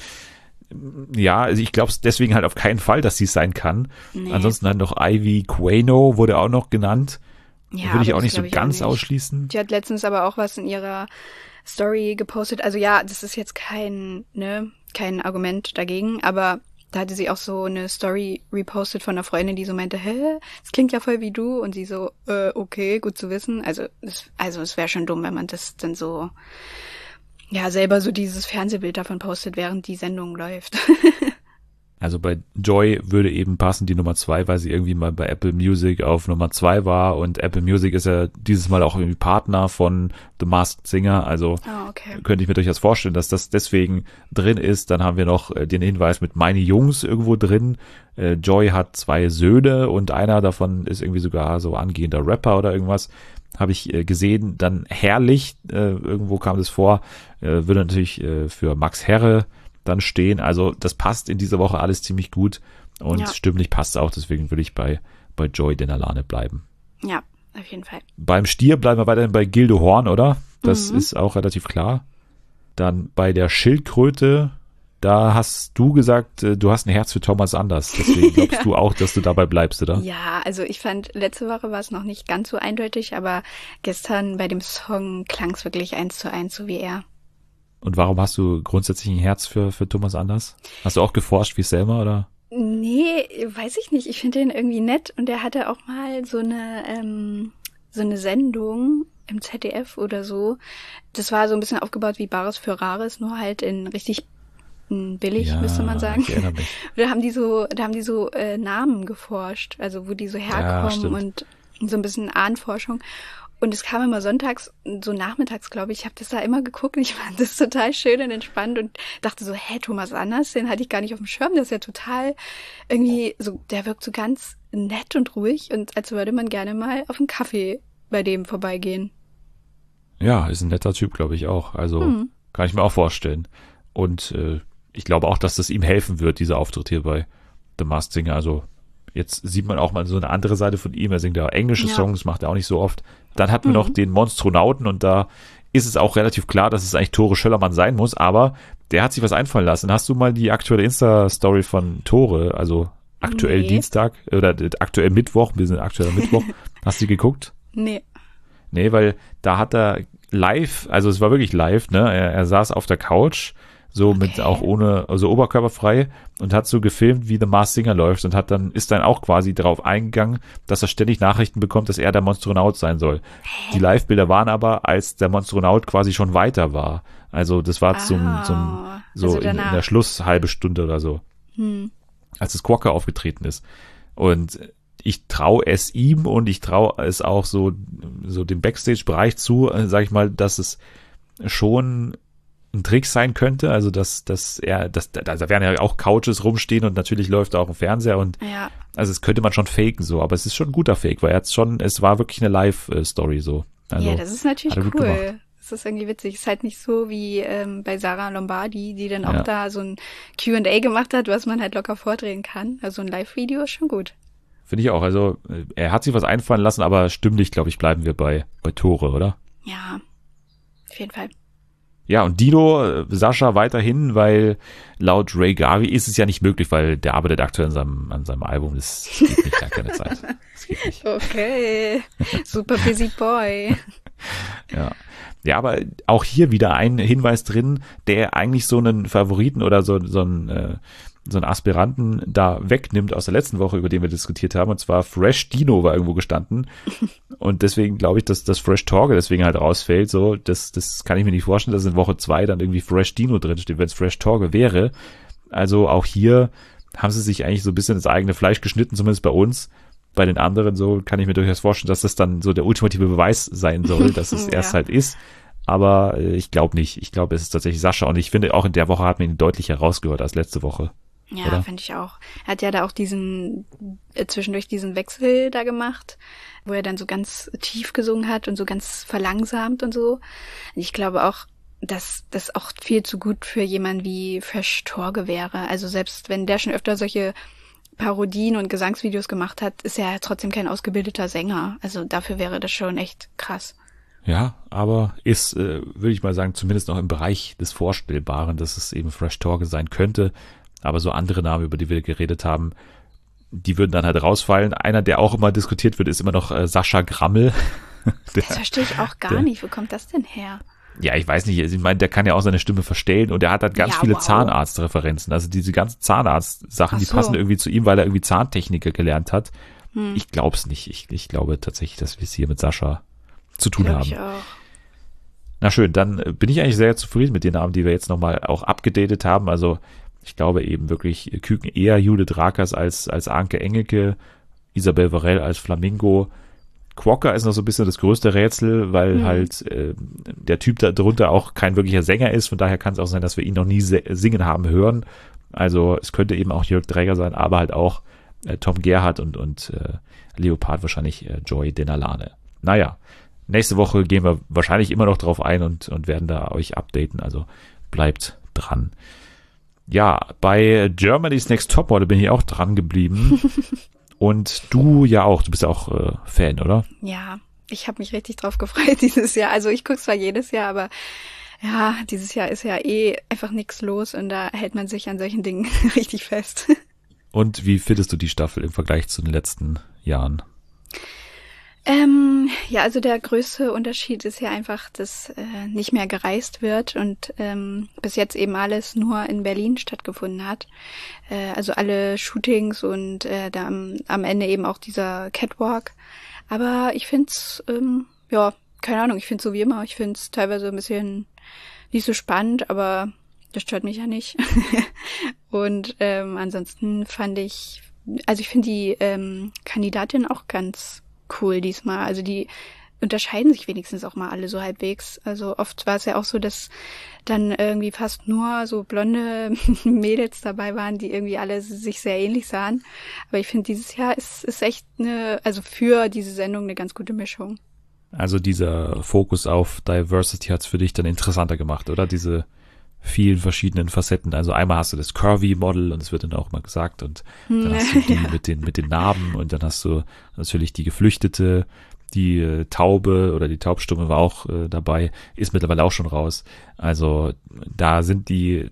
Ja, also ich glaube deswegen halt auf keinen Fall, dass sie es sein kann. Nee. Ansonsten halt noch Ivy Quano wurde auch noch genannt. Ja, würde ich auch nicht so ganz ausschließen. Die hat letztens aber auch was in ihrer Story gepostet. Also ja, das ist jetzt kein Argument dagegen, aber da hatte sie auch so eine Story repostet von einer Freundin, die so meinte, das klingt ja voll wie du. Und sie so, okay, gut zu wissen. Also es wäre schon dumm, wenn man das dann so, ja, selber so dieses Fernsehbild davon postet, während die Sendung läuft. Also bei Joy würde eben passen die Nummer 2, weil sie irgendwie mal bei Apple Music auf Nummer 2 war und Apple Music ist ja dieses Mal auch irgendwie Partner von The Masked Singer, also Okay. könnte ich mir durchaus vorstellen, dass das deswegen drin ist. Dann haben wir noch den Hinweis mit Meine Jungs irgendwo drin. Joy hat 2 Söhne und einer davon ist irgendwie sogar so angehender Rapper oder irgendwas. Habe ich gesehen. Dann Herrlich, irgendwo kam das vor, würde natürlich für Max Herre dann stehen. Also das passt in dieser Woche alles ziemlich gut und stimmlich passt es auch. Deswegen würde ich bei Joy Denalane bleiben. Ja, auf jeden Fall. Beim Stier bleiben wir weiterhin bei Gilde Horn, oder? Das ist auch relativ klar. Dann bei der Schildkröte, da hast du gesagt, du hast ein Herz für Thomas Anders. Deswegen glaubst du auch, dass du dabei bleibst, oder? Ja, also ich fand, letzte Woche war es noch nicht ganz so eindeutig, aber gestern bei dem Song klang es wirklich 1:1, so wie er. Und warum hast du grundsätzlich ein Herz für Thomas Anders? Hast du auch geforscht wie Selma, oder? Nee, weiß ich nicht. Ich finde den irgendwie nett und der hatte auch mal so eine Sendung im ZDF oder so. Das war so ein bisschen aufgebaut wie Bares für Rares, nur halt in richtig billig, Ja, müsste man sagen. ich erinnere mich. Da haben die so Namen geforscht, also wo die so herkommen stimmt. und so ein bisschen Ahnenforschung. Und es kam immer sonntags, so nachmittags, glaube ich. Ich habe das da immer geguckt und ich fand das total schön und entspannt und dachte so, Thomas Anders, den hatte ich gar nicht auf dem Schirm. Der ist ja total irgendwie so, der wirkt so ganz nett und ruhig und als würde man gerne mal auf einen Kaffee bei dem vorbeigehen. Ja, ist ein netter Typ, glaube ich auch. Also kann ich mir auch vorstellen. Und ich glaube auch, dass das ihm helfen wird, dieser Auftritt hier bei The Masked Singer. Also jetzt sieht man auch mal so eine andere Seite von ihm. Er singt ja englische Songs, macht er auch nicht so oft. Dann hatten wir noch den Monstronauten und da ist es auch relativ klar, dass es eigentlich Tore Schöllermann sein muss, aber der hat sich was einfallen lassen. Hast du mal die aktuelle Insta-Story von Tore, also aktuell Dienstag oder aktuell Mittwoch, wir sind aktueller Mittwoch, hast du die geguckt? Nee. Nee, weil da hat er live, also es war wirklich live, ne? Er saß auf der Couch, so mit auch ohne, also oberkörperfrei und hat so gefilmt, wie The Masked Singer läuft und ist dann auch quasi darauf eingegangen, dass er ständig Nachrichten bekommt, dass er der Monstronaut sein soll. Die Live-Bilder waren aber, als der Monstronaut quasi schon weiter war. Also das war so also in der Schlusshalbe Stunde oder so. Als das Quokka aufgetreten ist. Und ich traue es ihm und ich traue es auch so dem Backstage-Bereich zu, sag ich mal, dass es schon ein Trick sein könnte, also da werden ja auch Couches rumstehen und natürlich läuft da auch ein Fernseher und also es könnte man schon faken so, aber es ist schon ein guter Fake, weil es war wirklich eine Live-Story so. Also, ja, das ist natürlich hat er gut cool. gemacht. Das ist irgendwie witzig. Ist halt nicht so wie bei Sarah Lombardi, die dann auch da so ein Q&A gemacht hat, was man halt locker vordrehen kann. Also ein Live-Video ist schon gut. Finde ich auch, also er hat sich was einfallen lassen, aber stimmlich, glaube ich, bleiben wir bei Tore, oder? Ja, auf jeden Fall. Ja, und Dino, Sascha weiterhin, weil laut Ray Garvey ist es ja nicht möglich, weil der arbeitet aktuell an seinem Album. Das geht nicht, da keine Zeit. Das geht nicht. Okay, super busy boy. Ja, aber auch hier wieder ein Hinweis drin, der eigentlich so einen Favoriten oder so einen Aspiranten da wegnimmt aus der letzten Woche, über den wir diskutiert haben, und zwar Fresh Dino war irgendwo gestanden und deswegen glaube ich, dass das Fresh Torge deswegen halt rausfällt, so, das kann ich mir nicht vorstellen, dass in Woche 2 dann irgendwie Fresh Dino drinsteht, wenn es Fresh Torge wäre. Also auch hier haben sie sich eigentlich so ein bisschen ins eigene Fleisch geschnitten, zumindest bei uns. Bei den anderen so kann ich mir durchaus vorstellen, dass das dann so der ultimative Beweis sein soll, dass es erst halt ist. Aber ich glaube nicht. Ich glaube, es ist tatsächlich Sascha und ich finde auch in der Woche hat man ihn deutlich herausgehört als letzte Woche. Ja, finde ich auch. Er hat ja da auch zwischendurch diesen Wechsel da gemacht, wo er dann so ganz tief gesungen hat und so ganz verlangsamt und so. Ich glaube auch, dass das auch viel zu gut für jemanden wie Fresh Torge wäre. Also selbst wenn der schon öfter solche Parodien und Gesangsvideos gemacht hat, ist er trotzdem kein ausgebildeter Sänger. Also dafür wäre das schon echt krass. Ja, aber ist, würde ich mal sagen, zumindest noch im Bereich des Vorstellbaren, dass es eben Fresh Torge sein könnte. Aber so andere Namen, über die wir geredet haben, die würden dann halt rausfallen. Einer, der auch immer diskutiert wird, ist immer noch Sascha Grammel. Das verstehe ich auch gar nicht. Wo kommt das denn her? Ja, ich weiß nicht. Ich meine, der kann ja auch seine Stimme verstellen und er hat halt ganz viele Zahnarztreferenzen. Also diese ganzen Zahnarzt-Sachen, die passen irgendwie zu ihm, weil er irgendwie Zahntechniker gelernt hat. Ich glaube es nicht. Ich glaube tatsächlich, dass wir es hier mit Sascha zu tun haben. Ich auch. Na schön, dann bin ich eigentlich sehr zufrieden mit den Namen, die wir jetzt nochmal auch abgedatet haben. Also Ich glaube eben wirklich Küken eher Judith Rakers als Anke Engelke, Isabel Varell als Flamingo. Quokka ist noch so ein bisschen das größte Rätsel, weil halt der Typ da drunter auch kein wirklicher Sänger ist. Von daher kann es auch sein, dass wir ihn noch nie singen haben hören. Also es könnte eben auch Jörg Dräger sein, aber halt auch Tom Gerhardt und Leopard wahrscheinlich Joy Denalane. Naja, nächste Woche gehen wir wahrscheinlich immer noch drauf ein und werden da euch updaten. Also bleibt dran. Ja, bei Germany's Next Topmodel bin ich auch dran geblieben. Und du ja auch. Du bist ja auch Fan, oder? Ja, ich habe mich richtig drauf gefreut dieses Jahr. Also ich gucke zwar jedes Jahr, aber ja, dieses Jahr ist ja einfach nichts los und da hält man sich an solchen Dingen richtig fest. Und wie findest du die Staffel im Vergleich zu den letzten Jahren? Ja, also der größte Unterschied ist ja einfach, dass nicht mehr gereist wird und bis jetzt eben alles nur in Berlin stattgefunden hat. Also alle Shootings und da am Ende eben auch dieser Catwalk. Aber ich find's, ja, keine Ahnung, ich find's so wie immer. Ich find's teilweise ein bisschen nicht so spannend, aber das stört mich ja nicht. Und ansonsten ich finde die Kandidatin auch ganz cool diesmal. Also die unterscheiden sich wenigstens auch mal alle so halbwegs. Also oft war es ja auch so, dass dann irgendwie fast nur so blonde Mädels dabei waren, die irgendwie alle sich sehr ähnlich sahen. Aber ich finde, dieses Jahr ist echt also für diese Sendung eine ganz gute Mischung. Also dieser Fokus auf Diversity hat es für dich dann interessanter gemacht, oder? Diese vielen verschiedenen Facetten. Also einmal hast du das Curvy-Model und es wird dann auch mal gesagt und dann hast du die mit den Narben und dann hast du natürlich die Geflüchtete, die Taube oder die Taubstumme war auch dabei, ist mittlerweile auch schon raus. Also da sind die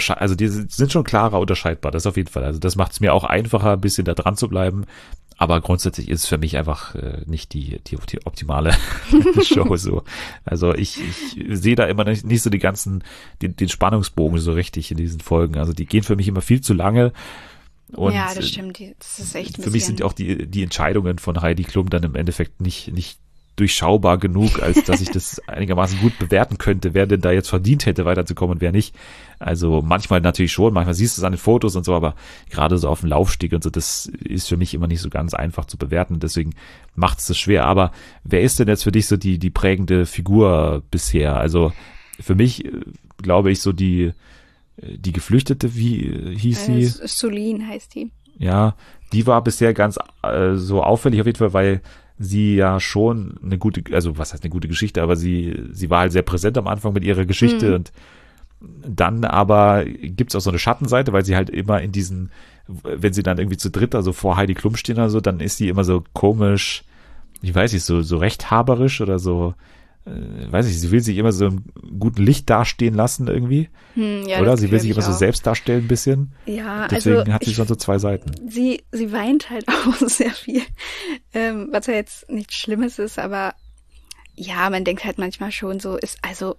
sind schon klarer unterscheidbar, das auf jeden Fall. Also das macht es mir auch einfacher, ein bisschen da dran zu bleiben. Aber grundsätzlich ist es für mich einfach nicht die optimale Show so. Also ich sehe da immer nicht so den Spannungsbogen so richtig in diesen Folgen. Also die gehen für mich immer viel zu lange. Und ja, das stimmt. Das ist echt ein für mich sind auch die Entscheidungen von Heidi Klum dann im Endeffekt nicht durchschaubar genug, als dass ich das einigermaßen gut bewerten könnte, wer denn da jetzt verdient hätte, weiterzukommen und wer nicht. Also manchmal natürlich schon, manchmal siehst du es an den Fotos und so, aber gerade so auf dem Laufsteg und so, das ist für mich immer nicht so ganz einfach zu bewerten, deswegen macht es das schwer. Aber wer ist denn jetzt für dich so die prägende Figur bisher? Also für mich, glaube ich, so die Geflüchtete, wie hieß sie? Solin heißt die. Ja, die war bisher ganz so auffällig auf jeden Fall, weil sie ja schon eine gute, also was heißt eine gute Geschichte, aber sie war halt sehr präsent am Anfang mit ihrer Geschichte und dann aber gibt's auch so eine Schattenseite, weil sie halt immer in diesen, wenn sie dann irgendwie zu dritt, also vor Heidi Klum stehen oder so, dann ist sie immer so komisch, ich weiß nicht, so rechthaberisch oder so, weiß ich, sie will sich immer so im guten Licht dastehen lassen irgendwie, ja, oder? Sie will sich immer so selbst darstellen ein bisschen. Ja, deswegen also hat sie schon so zwei Seiten. Sie weint halt auch sehr viel, was ja jetzt nichts Schlimmes ist, aber ja, man denkt halt manchmal schon so, ist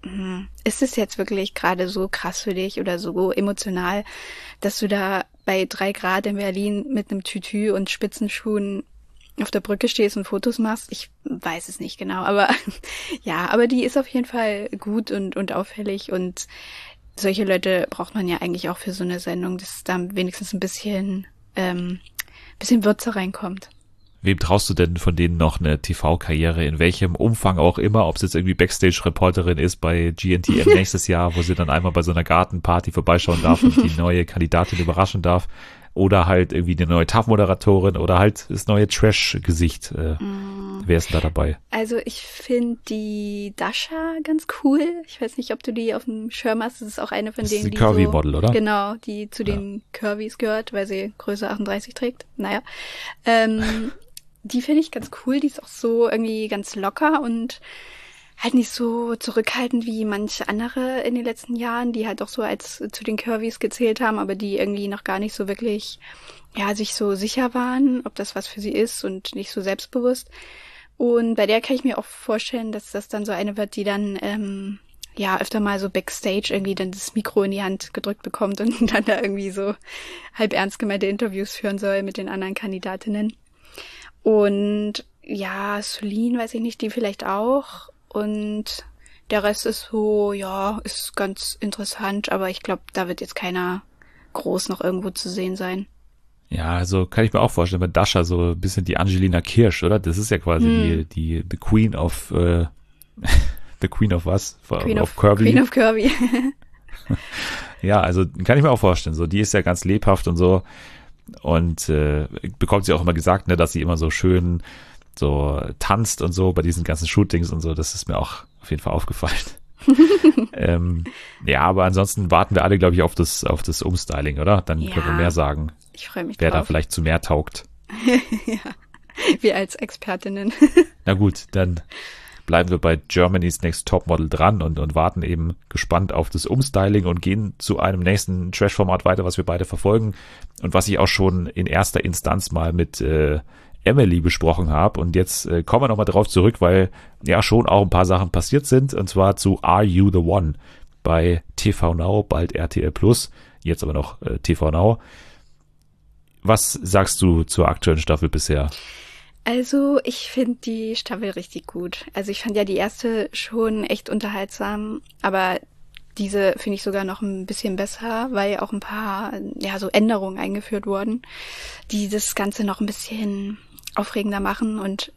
es jetzt wirklich gerade so krass für dich oder so emotional, dass du da bei 3 Grad in Berlin mit einem Tütü und Spitzenschuhen auf der Brücke stehst und Fotos machst? Ich weiß es nicht genau, aber ja, aber die ist auf jeden Fall gut und auffällig und solche Leute braucht man ja eigentlich auch für so eine Sendung, dass da wenigstens ein bisschen Würze reinkommt. Wem traust du denn von denen noch eine TV-Karriere, in welchem Umfang auch immer, ob es jetzt irgendwie Backstage-Reporterin ist bei GNTM nächstes Jahr, wo sie dann einmal bei so einer Gartenparty vorbeischauen darf und die neue Kandidatin überraschen darf, oder halt irgendwie eine neue TAF-Moderatorin oder halt das neue Trash-Gesicht. Wer ist denn da dabei? Also ich finde die Dasha ganz cool. Ich weiß nicht, ob du die auf dem Schirm hast. Das ist auch eine von denen, die Curvy-Model, oder? Genau, die zu den Curvys gehört, weil sie Größe 38 trägt. Naja. Die finde ich ganz cool. Die ist auch so irgendwie ganz locker und halt nicht so zurückhaltend wie manche andere in den letzten Jahren, die halt auch so als zu den Curvys gezählt haben, aber die irgendwie noch gar nicht so wirklich, sich so sicher waren, ob das was für sie ist und nicht so selbstbewusst. Und bei der kann ich mir auch vorstellen, dass das dann so eine wird, die dann, öfter mal so Backstage irgendwie dann das Mikro in die Hand gedrückt bekommt und dann da irgendwie so halb ernst gemeinte Interviews führen soll mit den anderen Kandidatinnen. Und ja, Solin, weiß ich nicht, die vielleicht auch. Und der Rest ist so, ist ganz interessant, aber ich glaube, da wird jetzt keiner groß noch irgendwo zu sehen sein. Ja, also kann ich mir auch vorstellen, bei Dasha so ein bisschen die Angelina Kirsch, oder? Das ist ja quasi die The Queen of The Queen of was? Queen of Kirby. Queen of Kirby. Ja, also kann ich mir auch vorstellen. So, die ist ja ganz lebhaft und so. Und bekommt sie auch immer gesagt, ne, dass sie immer so schön so tanzt und so bei diesen ganzen Shootings und so. Das ist mir auch auf jeden Fall aufgefallen. Ja, aber ansonsten warten wir alle, glaube ich, auf das Umstyling, oder? Dann können wir mehr sagen. Ich freue mich wer drauf. da vielleicht zu mehr taugt. Ja, wir als Expertinnen. Na gut, dann bleiben wir bei Germany's Next Topmodel dran und warten eben gespannt auf das Umstyling und gehen zu einem nächsten Trash-Format weiter, was wir beide verfolgen und was ich auch schon in erster Instanz mal mit Emily besprochen habe. Und jetzt kommen wir nochmal drauf zurück, weil ja schon auch ein paar Sachen passiert sind, und zwar zu Are You the One bei TV Now, bald RTL Plus, jetzt aber noch TV Now. Was sagst du zur aktuellen Staffel bisher? Also ich finde die Staffel richtig gut. Also ich fand ja die erste schon echt unterhaltsam, aber diese finde ich sogar noch ein bisschen besser, weil auch ein paar so Änderungen eingeführt wurden, die das Ganze noch ein bisschen aufregender machen und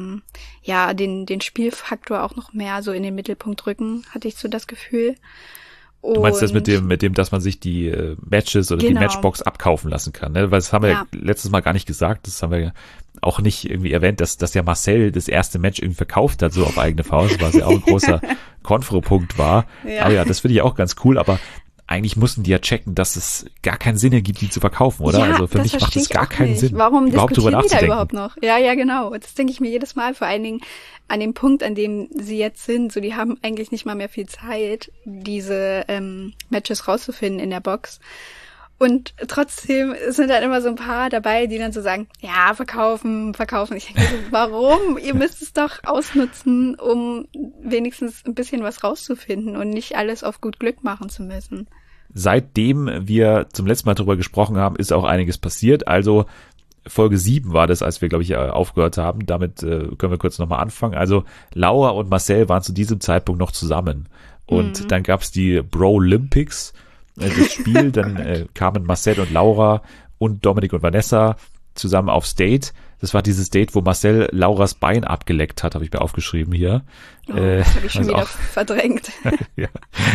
den Spielfaktor auch noch mehr so in den Mittelpunkt rücken, hatte ich so das Gefühl. Du meinst das mit dem, dass man sich die Matches oder die Matchbox abkaufen lassen kann, ne? Weil das haben wir ja letztes Mal gar nicht gesagt, das haben wir auch nicht irgendwie erwähnt, dass ja Marcel das erste Match irgendwie verkauft hat, so auf eigene Faust, was ja auch ein großer Konfro-Punkt war. Ja. Aber ja, das finde ich auch ganz cool, aber eigentlich mussten die ja checken, dass es gar keinen Sinn ergibt, die zu verkaufen, oder? Ja, also für mich macht es gar keinen Sinn, warum überhaupt drüber diskutieren die da nachzudenken. überhaupt noch? Ja, genau. Das denke ich mir jedes Mal, vor allen Dingen an dem Punkt, an dem sie jetzt sind. So, die haben eigentlich nicht mal mehr viel Zeit, diese Matches rauszufinden in der Box. Und trotzdem sind dann immer so ein paar dabei, die dann so sagen, ja, verkaufen. Ich denke so, warum? Ihr müsst es doch ausnutzen, um wenigstens ein bisschen was rauszufinden und nicht alles auf gut Glück machen zu müssen. Seitdem wir zum letzten Mal darüber gesprochen haben, ist auch einiges passiert. Also Folge 7 war das, als wir, glaube ich, aufgehört haben. Damit können wir kurz nochmal anfangen. Also Laura und Marcel waren zu diesem Zeitpunkt noch zusammen. Und dann gab's die Bro-Olympics, das Spiel. Dann kamen Marcel und Laura und Dominik und Vanessa zusammen aufs Date. Das war dieses Date, wo Marcel Lauras Bein abgeleckt hat, habe ich mir aufgeschrieben hier. Das habe ich schon wieder verdrängt. Ja.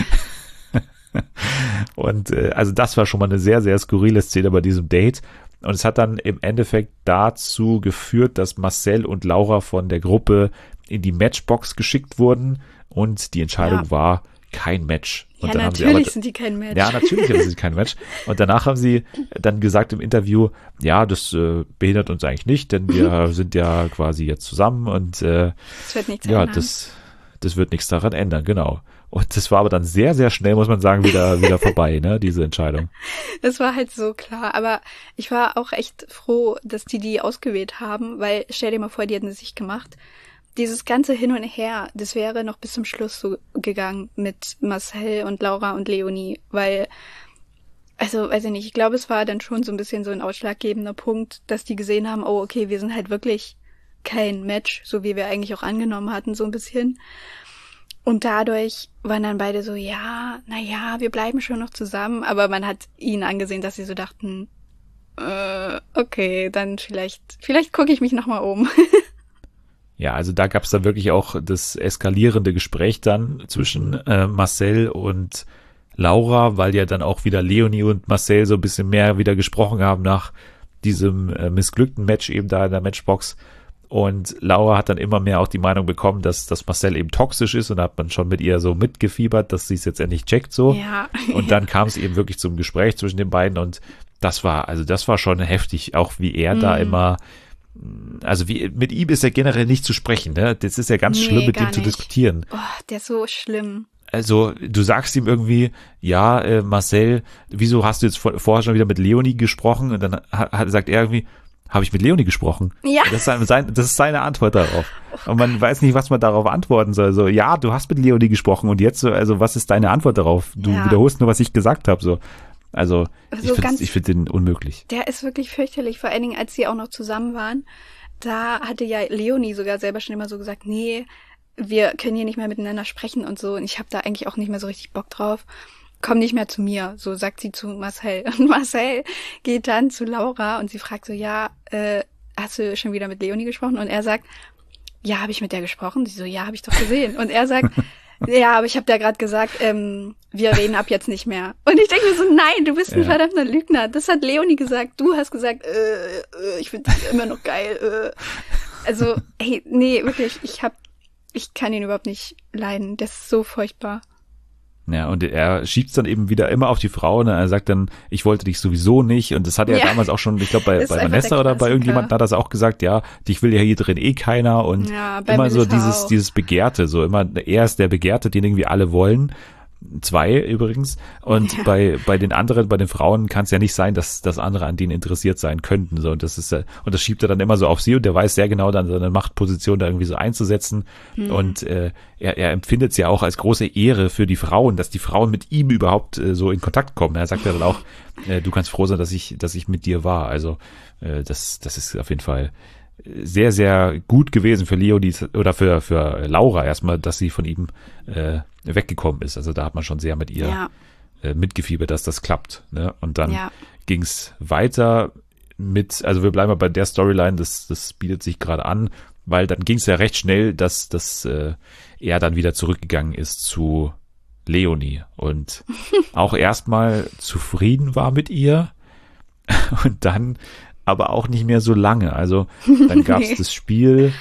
Und also das war schon mal eine sehr, sehr skurrile Szene bei diesem Date. Und es hat dann im Endeffekt dazu geführt, dass Marcel und Laura von der Gruppe in die Matchbox geschickt wurden und die Entscheidung war kein Match. Und Ja, dann natürlich haben sie sind die kein Match. Ja, natürlich sind sie kein Match. Und danach haben sie dann gesagt im Interview, ja, das behindert uns eigentlich nicht, denn wir sind ja quasi jetzt zusammen und Das wird nichts ja, ändern. das wird nichts daran ändern, genau. Und das war aber dann sehr, sehr schnell, muss man sagen, wieder vorbei, ne, diese Entscheidung. Das war halt so klar, aber ich war auch echt froh, dass die ausgewählt haben, weil stell dir mal vor, die hätten es nicht gemacht. Dieses ganze Hin und Her, das wäre noch bis zum Schluss so gegangen mit Marcel und Laura und Leonie, weil, also weiß ich nicht, ich glaube, es war dann schon so ein bisschen so ein ausschlaggebender Punkt, dass die gesehen haben, oh okay, wir sind halt wirklich kein Match, so wie wir eigentlich auch angenommen hatten, so ein bisschen. Und dadurch waren dann beide so, ja, naja, wir bleiben schon noch zusammen, aber man hat ihnen angesehen, dass sie so dachten, okay, dann vielleicht gucke ich mich nochmal um. Ja, also da gab es dann wirklich auch das eskalierende Gespräch dann zwischen Marcel und Laura, weil ja dann auch wieder Leonie und Marcel so ein bisschen mehr wieder gesprochen haben nach diesem missglückten Match eben da in der Matchbox. Und Laura hat dann immer mehr auch die Meinung bekommen, dass Marcel eben toxisch ist, und da hat man schon mit ihr so mitgefiebert, dass sie es jetzt endlich checkt so. Ja. Und dann kam es eben wirklich zum Gespräch zwischen den beiden, und das war schon heftig, auch wie er da immer, also wie mit ihm ist ja generell nicht zu sprechen, ne? Das ist ja ganz schlimm, mit gar ihm zu nicht. diskutieren. Oh, der ist so schlimm. Also du sagst ihm irgendwie, ja, Marcel, wieso hast du jetzt vorher schon wieder mit Leonie gesprochen? Und dann sagt er irgendwie, habe ich mit Leonie gesprochen? Ja. Das ist seine Antwort darauf. Und man weiß nicht, was man darauf antworten soll. So, ja, du hast mit Leonie gesprochen, und jetzt so, also was ist deine Antwort darauf? Du Ja. wiederholst nur, was ich gesagt habe. So. Also Also ich finde den unmöglich. Der ist wirklich fürchterlich, vor allen Dingen, als sie auch noch zusammen waren. Da hatte ja Leonie sogar selber schon immer so gesagt, nee, wir können hier nicht mehr miteinander sprechen und so. Und ich habe da eigentlich auch nicht mehr so richtig Bock drauf. komm nicht mehr zu mir, so sagt sie zu Marcel. Und Marcel geht dann zu Laura und sie fragt so, ja, hast du schon wieder mit Leonie gesprochen? Und er sagt, ja, habe ich mit der gesprochen? Sie so, ja, habe ich doch gesehen. Und er sagt, ja, aber ich habe dir gerade gesagt, wir reden ab jetzt nicht mehr. Und ich denke mir so, nein, du bist ein verdammter Lügner. Das hat Leonie gesagt. Du hast gesagt, ich finde dich immer noch geil. Also, hey, nee, wirklich, ich kann ihn überhaupt nicht leiden. Das ist so furchtbar. Ja, und er schiebt es dann eben wieder immer auf die Frau. Ne? Er sagt dann, ich wollte dich sowieso nicht. Und das hat er damals auch schon, ich glaube, bei Vanessa oder bei irgendjemandem hat er das auch gesagt, ja, dich will ja hier drin eh keiner. Und immer so dieses Begehrte, so immer, er ist der Begehrte, den irgendwie alle wollen. 2 übrigens. Und bei den anderen, bei den Frauen kann es ja nicht sein, dass andere an denen interessiert sein könnten. So, und das schiebt er dann immer so auf sie und der weiß sehr genau dann seine Machtposition da irgendwie so einzusetzen. Und er empfindet es ja auch als große Ehre für die Frauen, dass die Frauen mit ihm überhaupt so in Kontakt kommen. Er sagt ja dann auch, du kannst froh sein, dass ich mit dir war. Also das ist auf jeden Fall sehr, sehr gut gewesen für Leonie oder für Laura erstmal, dass sie von ihm weggekommen ist. Also da hat man schon sehr mit ihr mitgefiebert, dass das klappt. Ne? Und dann ging es weiter also wir bleiben mal bei der Storyline, das bietet sich gerade an, weil dann ging es ja recht schnell, dass er dann wieder zurückgegangen ist zu Leonie und auch erstmal zufrieden war mit ihr und dann aber auch nicht mehr so lange. Also dann gab es das Spiel,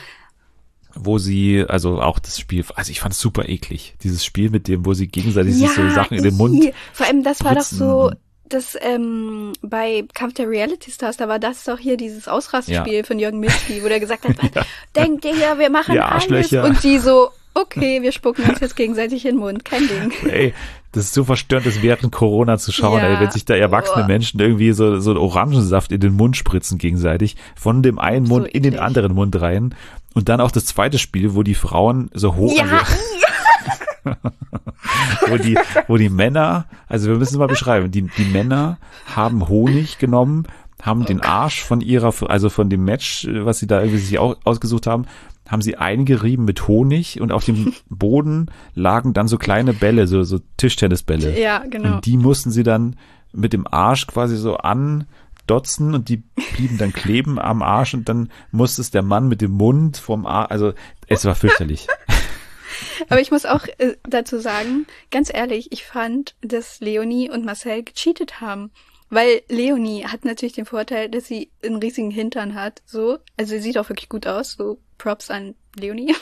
wo sie, also auch das Spiel, also ich fand es super eklig, dieses Spiel mit dem, wo sie gegenseitig sich so Sachen in den Mund vor allem das war spritzen. doch so, das bei Kampf der Reality Stars, da war das doch hier dieses Ausrastspiel von Jürgen Milski, wo der gesagt hat, denkt ihr ja, wir machen alles und die so, okay, wir spucken uns jetzt gegenseitig in den Mund, kein Ding. Ey, das ist so verstörend, das während Corona zu schauen, ey, wenn sich da erwachsene Menschen irgendwie so einen Orangensaft in den Mund spritzen gegenseitig, von dem einen Mund in den anderen Mund rein. Und dann auch das zweite Spiel, wo die Frauen so hoch, wo die Männer, also wir müssen es mal beschreiben, die Männer haben Honig genommen, haben den Arsch von von dem Match, was sie da irgendwie sich ausgesucht haben sie eingerieben mit Honig und auf dem Boden lagen dann so kleine Bälle, so Tischtennisbälle. Ja, genau. Und die mussten sie dann mit dem Arsch quasi so dotzen und die blieben dann kleben am Arsch und dann musste es der Mann mit dem Mund vom Arsch, also es war fürchterlich. Aber ich muss auch dazu sagen, ganz ehrlich, ich fand, dass Leonie und Marcel gecheatet haben. Weil Leonie hat natürlich den Vorteil, dass sie einen riesigen Hintern hat, so. Also sie sieht auch wirklich gut aus, so Props an Leonie.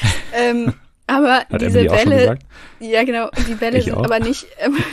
Aber hat diese Emily auch schon Bälle, gesagt? ja genau, die Bälle Ich sind auch. aber nicht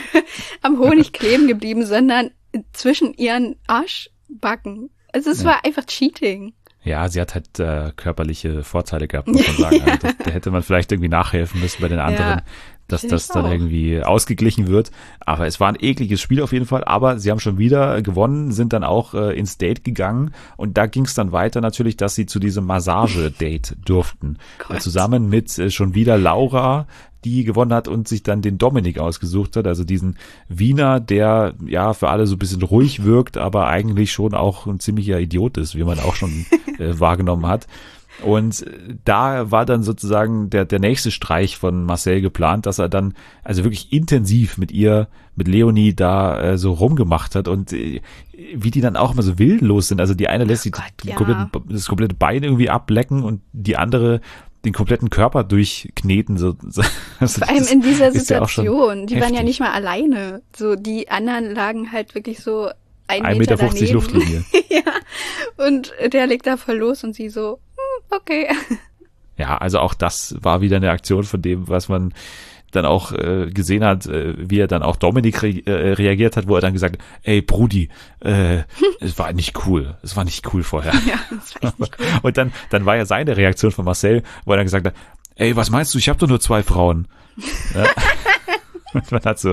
am Honig kleben geblieben, sondern zwischen ihren Arschbacken. Also es war einfach Cheating. Ja, sie hat halt körperliche Vorteile gehabt, muss man sagen. Also da hätte man vielleicht irgendwie nachhelfen müssen bei den anderen, dass das dann irgendwie ausgeglichen wird. Aber es war ein ekliges Spiel auf jeden Fall. Aber sie haben schon wieder gewonnen, sind dann auch ins Date gegangen. Und da ging es dann weiter natürlich, dass sie zu diesem Massage-Date durften. Zusammen mit schon wieder Laura, die gewonnen hat und sich dann den Dominik ausgesucht hat, also diesen Wiener, der ja für alle so ein bisschen ruhig wirkt, aber eigentlich schon auch ein ziemlicher Idiot ist, wie man auch schon wahrgenommen hat. Und da war dann sozusagen der nächste Streich von Marcel geplant, dass er dann also wirklich intensiv mit Leonie da so rumgemacht hat und wie die dann auch immer so willenlos sind. Also die eine lässt das komplette Bein irgendwie ablecken und die andere den kompletten Körper durchkneten. So. Also vor allem in dieser Situation, die waren ja nicht mal alleine. So, die anderen lagen halt wirklich so 1,50 Meter daneben. Luftlinie. Ja, und der legt da voll los und sie so, okay. Ja, also auch das war wieder eine Aktion von dem, was man dann auch gesehen hat, wie er dann auch Dominik reagiert hat, wo er dann gesagt hat, ey Brudi, es war nicht cool. Es war nicht cool vorher. Ja, das war echt nicht cool. Und dann war ja seine Reaktion von Marcel, wo er dann gesagt hat, ey, was meinst du, ich habe doch nur 2 Frauen. Ja. Und man hat so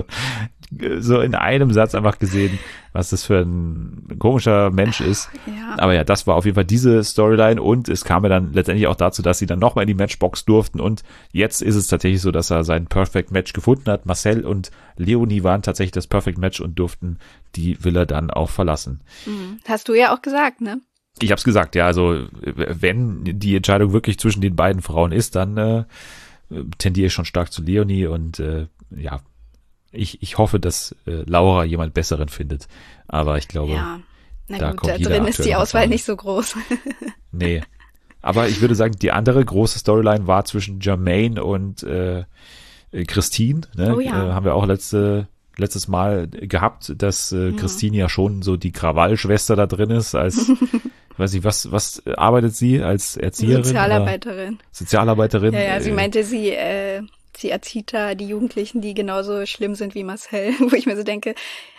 in einem Satz einfach gesehen, was das für ein komischer Mensch ist. Ja. Aber ja, das war auf jeden Fall diese Storyline und es kam ja dann letztendlich auch dazu, dass sie dann nochmal in die Matchbox durften und jetzt ist es tatsächlich so, dass er sein Perfect Match gefunden hat. Marcel und Leonie waren tatsächlich das Perfect Match und durften die Villa dann auch verlassen. Hast du ja auch gesagt, ne? Ich hab's gesagt, ja, also wenn die Entscheidung wirklich zwischen den beiden Frauen ist, dann tendiere ich schon stark zu Leonie und ja, Ich hoffe, dass Laura jemand Besseren findet. Aber ich glaube, Ja, na da gut, kommt da jeder drin ist aktuell die noch Auswahl rein. nicht so groß. Nee. Aber ich würde sagen, die andere große Storyline war zwischen Jermaine und Christine. Ne? Oh ja. Haben wir auch letztes Mal gehabt, dass Christine ja schon so die Krawallschwester da drin ist. Als, weiß ich, was arbeitet sie als Erzieherin? Sozialarbeiterin. Oder Sozialarbeiterin. Ja, sie meinte, sie erzieht da die Jugendlichen, die genauso schlimm sind wie Marcel, wo ich mir so denke,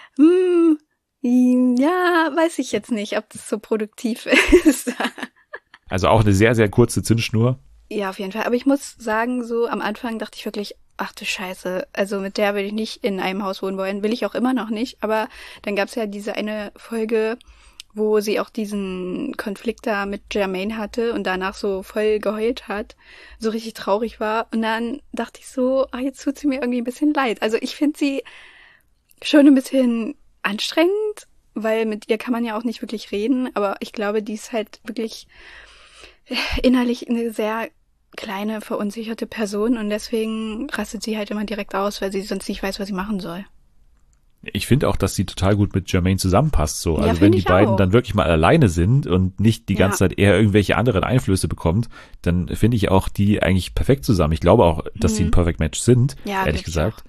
ja, weiß ich jetzt nicht, ob das so produktiv ist. Also auch eine sehr, sehr kurze Zündschnur. Ja, auf jeden Fall. Aber ich muss sagen, so am Anfang dachte ich wirklich, ach du Scheiße, also mit der will ich nicht in einem Haus wohnen wollen, will ich auch immer noch nicht. Aber dann gab's ja diese eine Folge, wo sie auch diesen Konflikt da mit Jermaine hatte und danach so voll geheult hat, so richtig traurig war. Und dann dachte ich so, jetzt tut sie mir irgendwie ein bisschen leid. Also ich finde sie schon ein bisschen anstrengend, weil mit ihr kann man ja auch nicht wirklich reden, aber ich glaube, die ist halt wirklich innerlich eine sehr kleine, verunsicherte Person und deswegen rastet sie halt immer direkt aus, weil sie sonst nicht weiß, was sie machen soll. Ich finde auch, dass sie total gut mit Jermaine zusammenpasst. So. Ja, Also wenn find die ich beiden auch. dann wirklich mal alleine sind und nicht die Ja. ganze Zeit eher irgendwelche anderen Einflüsse bekommt, dann finde ich auch die eigentlich perfekt zusammen. Ich glaube auch, dass sie ein Perfect Match sind, Ja, ehrlich glaub ich gesagt.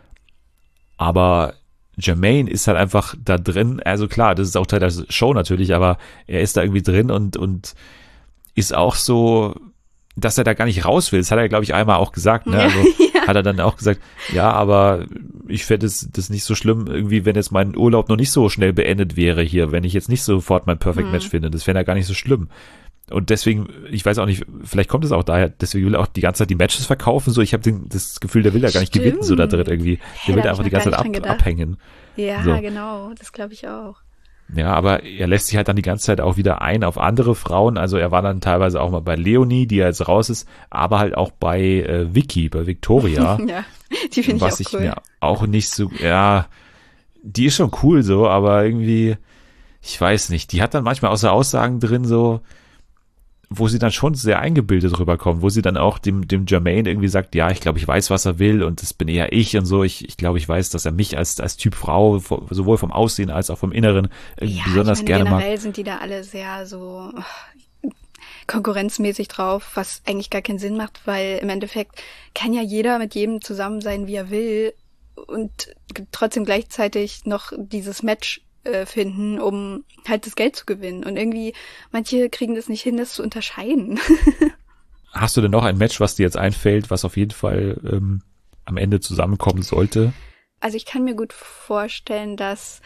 Aber Jermaine ist halt einfach da drin, also klar, das ist auch Teil der Show natürlich, aber er ist da irgendwie drin und ist auch so, dass er da gar nicht raus will. Das hat er, glaube ich, einmal auch gesagt. Ne? Ja, Also ja. hat er dann auch gesagt, ja, aber ich fände das nicht so schlimm, irgendwie, wenn jetzt mein Urlaub noch nicht so schnell beendet wäre hier, wenn ich jetzt nicht sofort mein Perfect Match finde. Das fände er gar nicht so schlimm. Und deswegen, ich weiß auch nicht, vielleicht kommt es auch daher, deswegen will er auch die ganze Zeit die Matches verkaufen. So, ich habe das Gefühl, der will da gar nicht gewinnen, so da drin irgendwie. Der will da da hab einfach ich die ganze noch Zeit gar nicht dran gedacht. abhängen. Ja, So. genau, das glaube ich auch. Ja, aber er lässt sich halt dann die ganze Zeit auch wieder ein auf andere Frauen. Also er war dann teilweise auch mal bei Leonie, die ja jetzt raus ist, aber halt auch bei Vicky, bei Victoria. Ja, die finde ich was auch ich cool. mir auch nicht so, ja, die ist schon cool so, aber irgendwie, ich weiß nicht, die hat dann manchmal auch so Aussagen drin, so, wo sie dann schon sehr eingebildet rüberkommt, wo sie dann auch dem Jermaine irgendwie sagt, ja, ich glaube, ich weiß, was er will und das bin eher ich und so. Ich glaube, ich weiß, dass er mich als Typ Frau, sowohl vom Aussehen als auch vom Inneren Ja, besonders ich meine, gerne mag. generell sind die da alle sehr so konkurrenzmäßig drauf, was eigentlich gar keinen Sinn macht, weil im Endeffekt kann ja jeder mit jedem zusammen sein, wie er will und trotzdem gleichzeitig noch dieses Match finden, um halt das Geld zu gewinnen. Und irgendwie, manche kriegen das nicht hin, das zu unterscheiden. Hast du denn noch ein Match, was dir jetzt einfällt, was auf jeden Fall am Ende zusammenkommen sollte? Also ich kann mir gut vorstellen, dass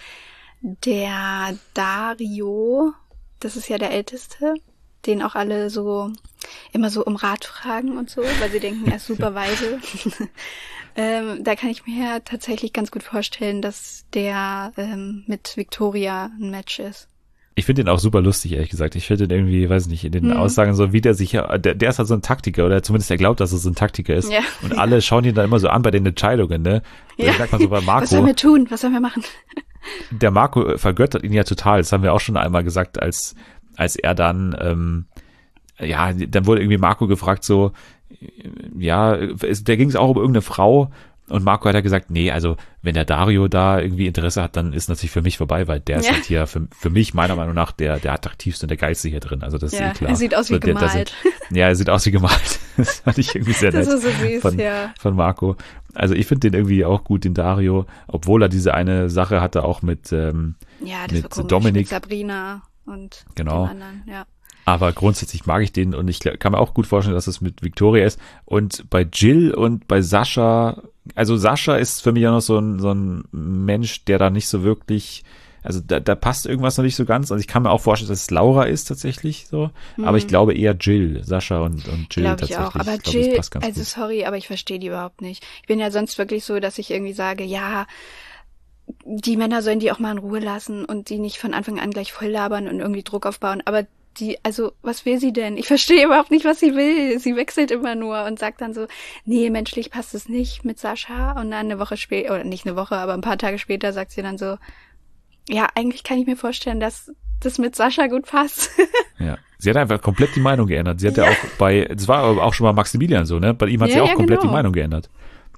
der Dario, das ist ja der Älteste, den auch alle so immer so um Rat fragen und so, weil sie denken, er ist super weise. Da kann ich mir tatsächlich ganz gut vorstellen, dass der mit Victoria ein Match ist. Ich finde ihn auch super lustig, ehrlich gesagt. Ich finde ihn irgendwie, weiß nicht, in den Aussagen so, wie der sich, der ist halt so ein Taktiker, oder zumindest er glaubt, dass er so ein Taktiker ist. Ja. Und alle schauen ihn dann immer so an bei den Entscheidungen, ne? Und dann sagt man so bei Was sollen Marco, wir tun? Was sollen wir machen? der Marco vergöttert ihn ja total. Das haben wir auch schon einmal gesagt, als er dann, dann wurde irgendwie Marco gefragt so, da ging es auch um irgendeine Frau und Marco hat ja gesagt, nee, also wenn der Dario da irgendwie Interesse hat, dann ist natürlich für mich vorbei, weil der ist halt hier für mich meiner Meinung nach der attraktivste und der geilste hier drin. Also das ist Ja, klar. er sieht aus wie gemalt. Er sieht aus wie gemalt. Das fand ich irgendwie sehr nett Das ist so süß, von Marco. Also ich finde den irgendwie auch gut, den Dario, obwohl er diese eine Sache hatte, auch mit Ja, das mit war komisch, Dominik. mit Sabrina und Genau. dem anderen, ja. Aber grundsätzlich mag ich den und ich kann mir auch gut vorstellen, dass es mit Victoria ist. Und bei Jill und bei Sascha, also Sascha ist für mich auch noch so ein Mensch, der da nicht so wirklich, also da passt irgendwas noch nicht so ganz. Also ich kann mir auch vorstellen, dass es Laura ist tatsächlich so. Aber ich glaube eher Jill, Sascha und Jill Glaube ich tatsächlich. auch. Aber Ich glaube, Jill, das passt ganz also gut. sorry, aber ich verstehe die überhaupt nicht. Ich bin ja sonst wirklich so, dass ich irgendwie sage, ja, die Männer sollen die auch mal in Ruhe lassen und die nicht von Anfang an gleich voll labern und irgendwie Druck aufbauen. Aber was will sie denn? Ich verstehe überhaupt nicht, was sie will. Sie wechselt immer nur und sagt dann so, nee, menschlich passt es nicht mit Sascha. Und dann eine Woche später, oder nicht eine Woche, aber ein paar Tage später sagt sie dann so, ja, eigentlich kann ich mir vorstellen, dass das mit Sascha gut passt. Ja. Sie hat einfach komplett die Meinung geändert. Sie hat ja auch das war aber auch schon mal Maximilian so, ne? Bei ihm hat sie Ja, auch ja, komplett genau. die Meinung geändert.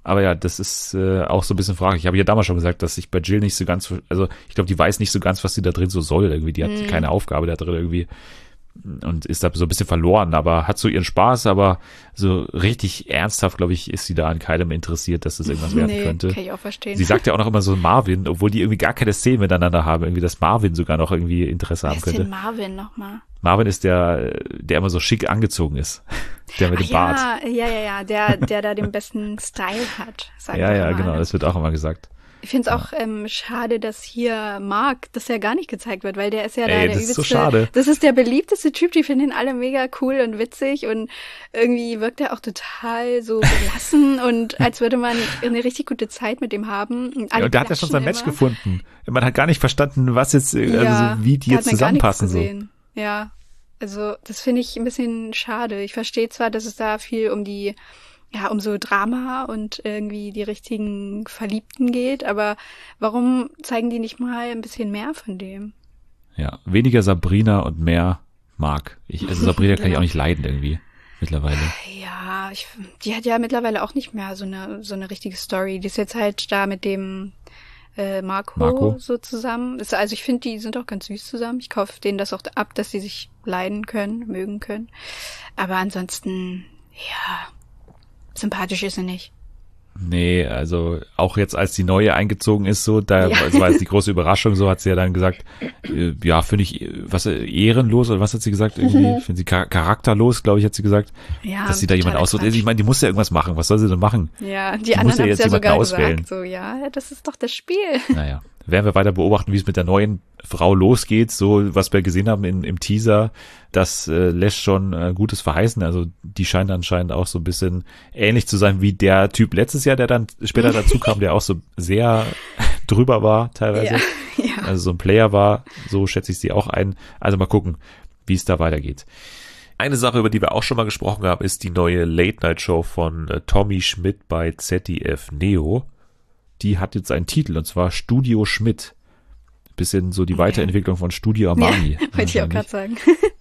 Aber ja, das ist auch so ein bisschen fraglich. Ich habe ja damals schon gesagt, dass ich bei Jill nicht so ganz, also ich glaube, die weiß nicht so ganz, was sie da drin so soll irgendwie. Die hat keine Aufgabe da drin irgendwie und ist da so ein bisschen verloren, aber hat so ihren Spaß, aber so richtig ernsthaft, glaube ich, ist sie da an keinem interessiert, dass das irgendwas werden könnte. Kann ich auch verstehen. Sie sagt ja auch noch immer so Marvin, obwohl die irgendwie gar keine Szenen miteinander haben, irgendwie, dass Marvin sogar noch irgendwie Interesse haben könnte. Wer ist denn Marvin nochmal? Marvin ist der immer so schick angezogen ist. Der mit dem Bart. Ja, der da den besten Style hat. Ja, genau, das wird auch immer gesagt. Ich finde es auch schade, dass hier Mark, dass er gar nicht gezeigt wird, weil der ist ja da der das ist so schade. Das ist der beliebteste Typ, die finden ihn alle mega cool und witzig und irgendwie wirkt er auch total so gelassen und als würde man eine richtig gute Zeit mit ihm haben. Und und der hat ja schon sein Match gefunden. Man hat gar nicht verstanden, was jetzt, also wie die jetzt zusammenpassen so. Ja, also das finde ich ein bisschen schade. Ich verstehe zwar, dass es da viel um so Drama und irgendwie die richtigen Verliebten geht, aber warum zeigen die nicht mal ein bisschen mehr von dem? Ja, weniger Sabrina und mehr Mark. Also Sabrina kann ich auch nicht leiden irgendwie mittlerweile. Ja, die hat ja mittlerweile auch nicht mehr so eine richtige Story. Die ist jetzt halt da mit dem Marco so zusammen. Also ich finde, die sind auch ganz süß zusammen. Ich kaufe denen das auch ab, dass sie sich leiden können, mögen können. Aber ansonsten, ja, sympathisch ist sie nicht. Nee, also auch jetzt, als die neue eingezogen ist, so, das war jetzt die große Überraschung, so hat sie ja dann gesagt, ja, finde ich, ehrenlos, oder was hat sie gesagt, irgendwie, finde sie charakterlos, glaube ich, hat sie gesagt, dass sie da jemand aussucht. Ich meine, die muss ja irgendwas machen, was soll sie denn machen? Ja, die anderen haben es ja sogar gesagt, so, ja, das ist doch das Spiel. Naja, werden wir weiter beobachten, wie es mit der neuen Frau losgeht, so, was wir gesehen haben im Teaser, das lässt schon Gutes verheißen, also die scheint anscheinend auch so ein bisschen ähnlich zu sein wie der Typ letztes Jahr, der dann später dazu kam, der auch so sehr drüber war teilweise, also so ein Player war, so schätze ich sie auch ein, also mal gucken, wie es da weitergeht. Eine Sache, über die wir auch schon mal gesprochen haben, ist die neue Late-Night-Show von Tommy Schmidt bei ZDF Neo. Die hat jetzt einen Titel, und zwar Studio Schmidt. Bisschen so die Weiterentwicklung von Studio Armani. Ja, wollte ich auch gerade sagen.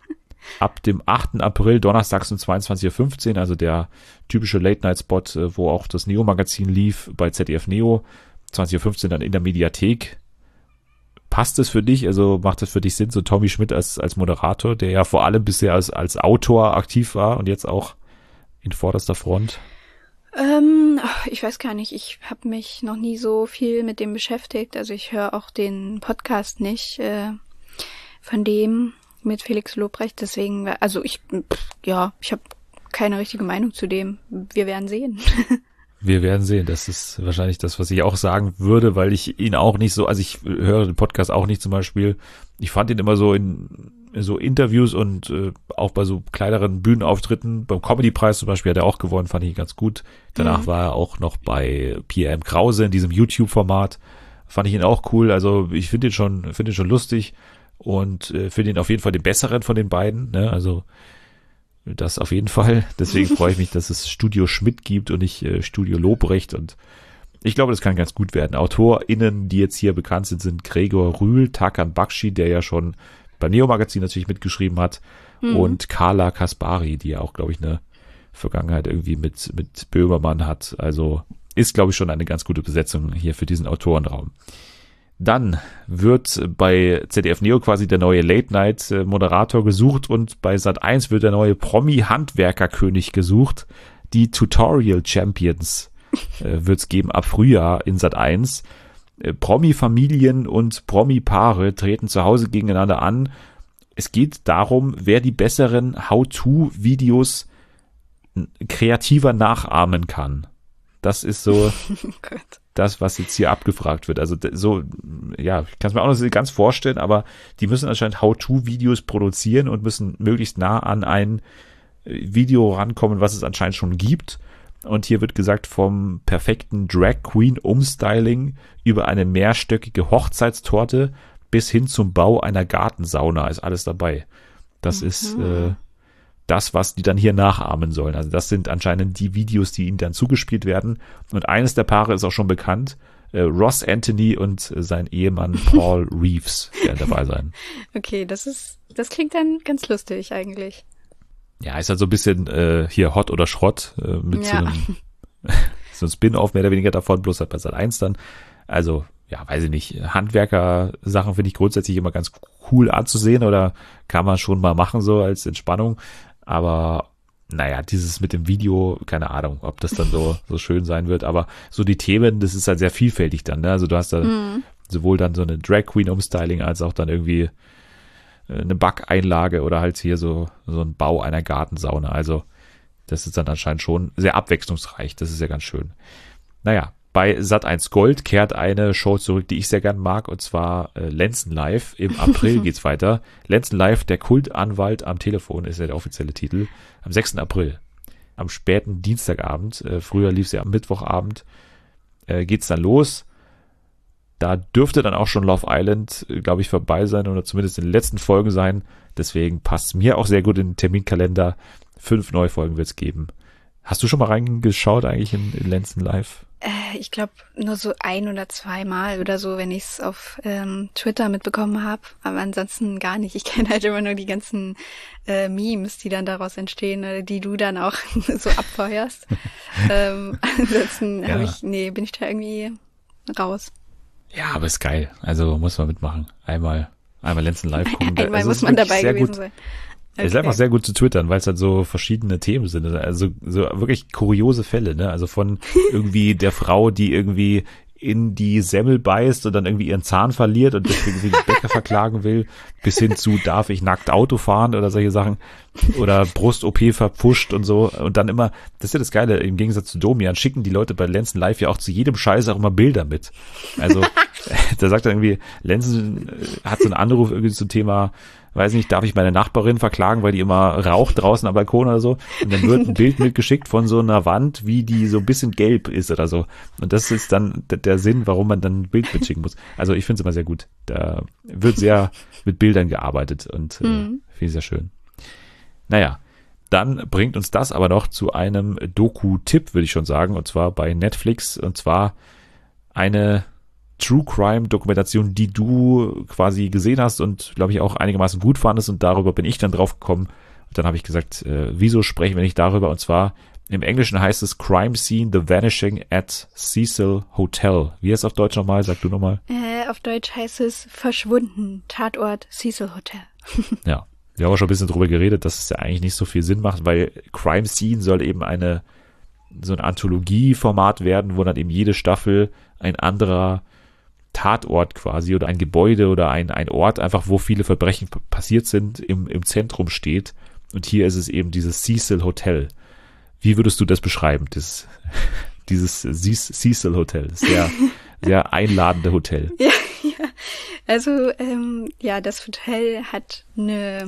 Ab dem 8. April, donnerstags um 22.15 Uhr, also der typische Late-Night-Spot, wo auch das Neo-Magazin lief bei ZDF Neo. 20.15 Uhr dann in der Mediathek. Passt es für dich? Also macht es für dich Sinn, so Tommy Schmidt als Moderator, der ja vor allem bisher als Autor aktiv war und jetzt auch in vorderster Front? Ich weiß gar nicht, ich habe mich noch nie so viel mit dem beschäftigt, also ich höre auch den Podcast nicht von dem mit Felix Lobrecht, deswegen, also ich habe keine richtige Meinung zu dem, wir werden sehen. Wir werden sehen, das ist wahrscheinlich das, was ich auch sagen würde, weil ich ihn auch nicht so, also ich höre den Podcast auch nicht zum Beispiel, ich fand ihn immer so in so Interviews und auch bei so kleineren Bühnenauftritten, beim Comedy-Preis zum Beispiel hat er auch gewonnen, fand ich ihn ganz gut. Danach war er auch noch bei Pierre M. Krause in diesem YouTube-Format, fand ich ihn auch cool, also ich finde ihn schon lustig und finde ihn auf jeden Fall den besseren von den beiden, ne? Also das auf jeden Fall, deswegen freue ich mich, dass es Studio Schmidt gibt und nicht Studio Lobrecht und ich glaube, das kann ganz gut werden. AutorInnen, die jetzt hier bekannt sind Gregor Rühl, Tarkan Bakshi, der ja schon beim Neo-Magazin natürlich mitgeschrieben hat, und Carla Kaspari, die ja auch, glaube ich, eine Vergangenheit irgendwie mit Böhmermann hat. Also ist, glaube ich, schon eine ganz gute Besetzung hier für diesen Autorenraum. Dann wird bei ZDF Neo quasi der neue Late-Night-Moderator gesucht und bei Sat.1 wird der neue Promi-Handwerkerkönig gesucht. Die Tutorial Champions wird es geben ab Frühjahr in Sat.1. Promi-Familien und Promi-Paare treten zu Hause gegeneinander an. Es geht darum, wer die besseren How-To-Videos kreativer nachahmen kann. Das ist so das, was jetzt hier abgefragt wird. Also so, ja, ich kann es mir auch noch nicht ganz vorstellen, aber die müssen anscheinend How-To-Videos produzieren und müssen möglichst nah an ein Video rankommen, was es anscheinend schon gibt. Und hier wird gesagt, vom perfekten Drag Queen Umstyling über eine mehrstöckige Hochzeitstorte bis hin zum Bau einer Gartensauna ist alles dabei. Das ist das, was die dann hier nachahmen sollen. Also das sind anscheinend die Videos, die ihnen dann zugespielt werden. Und eines der Paare ist auch schon bekannt. Ross Anthony und sein Ehemann Paul Reeves werden dabei sein. Okay, das klingt dann ganz lustig eigentlich. Ja, ist halt so ein bisschen hier Hot oder Schrott mit so einem so ein Spin-off mehr oder weniger davon, bloß halt bei Sat.1 dann. Also, ja, weiß ich nicht, Handwerker-Sachen finde ich grundsätzlich immer ganz cool anzusehen oder kann man schon mal machen, so als Entspannung. Aber naja, dieses mit dem Video, keine Ahnung, ob das dann so schön sein wird. Aber so die Themen, das ist halt sehr vielfältig dann, ne? Also du hast da sowohl dann so eine Drag Queen Umstyling als auch dann irgendwie eine Backeinlage oder halt hier so ein Bau einer Gartensauna. Also das ist dann anscheinend schon sehr abwechslungsreich. Das ist ja ganz schön. Naja, bei Sat.1 Gold kehrt eine Show zurück, die ich sehr gern mag, und zwar Lenzen Live. Im April geht's weiter. Lenzen Live, der Kultanwalt am Telefon, ist ja der offizielle Titel. Am 6. April, am späten Dienstagabend. Früher lief sie am Mittwochabend. Geht's dann los. Da dürfte dann auch schon Love Island, glaube ich, vorbei sein oder zumindest in den letzten Folgen sein. Deswegen passt es mir auch sehr gut in den Terminkalender. 5 neue Folgen wird's geben. Hast du schon mal reingeschaut eigentlich in Lenzen Live? Ich glaube nur so 1 oder 2 Mal oder so, wenn ich es auf Twitter mitbekommen habe. Aber ansonsten gar nicht. Ich kenne halt immer nur die ganzen Memes, die dann daraus entstehen, die du dann auch so abfeuerst. Ansonsten bin ich da irgendwie raus. Ja, aber ist geil. Also muss man mitmachen. Einmal Lenzen Live gucken. Einmal also muss man dabei gewesen sein. Okay. Ist einfach sehr gut zu twittern, weil es halt so verschiedene Themen sind. Also so wirklich kuriose Fälle, ne? Also von irgendwie der Frau, die irgendwie in die Semmel beißt und dann irgendwie ihren Zahn verliert und deswegen den Bäcker verklagen will, bis hin zu, darf ich nackt Auto fahren oder solche Sachen. Oder Brust-OP verpfuscht und so. Und dann immer, das ist ja das Geile, im Gegensatz zu Domian, schicken die Leute bei Lenzen Live ja auch zu jedem Scheiß auch immer Bilder mit. Also da sagt er irgendwie, Lenzen hat so einen Anruf irgendwie zum Thema, weiß nicht, darf ich meine Nachbarin verklagen, weil die immer raucht draußen am Balkon oder so. Und dann wird ein Bild mitgeschickt von so einer Wand, wie die so ein bisschen gelb ist oder so. Und das ist dann der Sinn, warum man dann ein Bild mitschicken muss. Also ich finde es immer sehr gut. Da wird sehr mit Bildern gearbeitet und finde ich sehr schön. Naja, dann bringt uns das aber noch zu einem Doku-Tipp, würde ich schon sagen, und zwar bei Netflix, und zwar eine True Crime Dokumentation, die du quasi gesehen hast und glaube ich auch einigermaßen gut fandest, und darüber bin ich dann drauf gekommen. Und dann habe ich gesagt, wieso sprechen wir nicht darüber? Und zwar im Englischen heißt es Crime Scene, The Vanishing at Cecil Hotel. Wie heißt es auf Deutsch nochmal? Sag du nochmal. Auf Deutsch heißt es Verschwunden, Tatort Cecil Hotel. Ja, wir haben auch schon ein bisschen drüber geredet, dass es ja eigentlich nicht so viel Sinn macht, weil Crime Scene soll eben so ein Anthologie-Format werden, wo dann eben jede Staffel ein anderer Tatort quasi oder ein Gebäude oder ein Ort einfach, wo viele Verbrechen passiert sind, im Zentrum steht. Und hier ist es eben dieses Cecil Hotel. Wie würdest du das beschreiben, dieses Cecil Hotel? Das sehr, sehr einladende Hotel. Ja. Also, das Hotel hat eine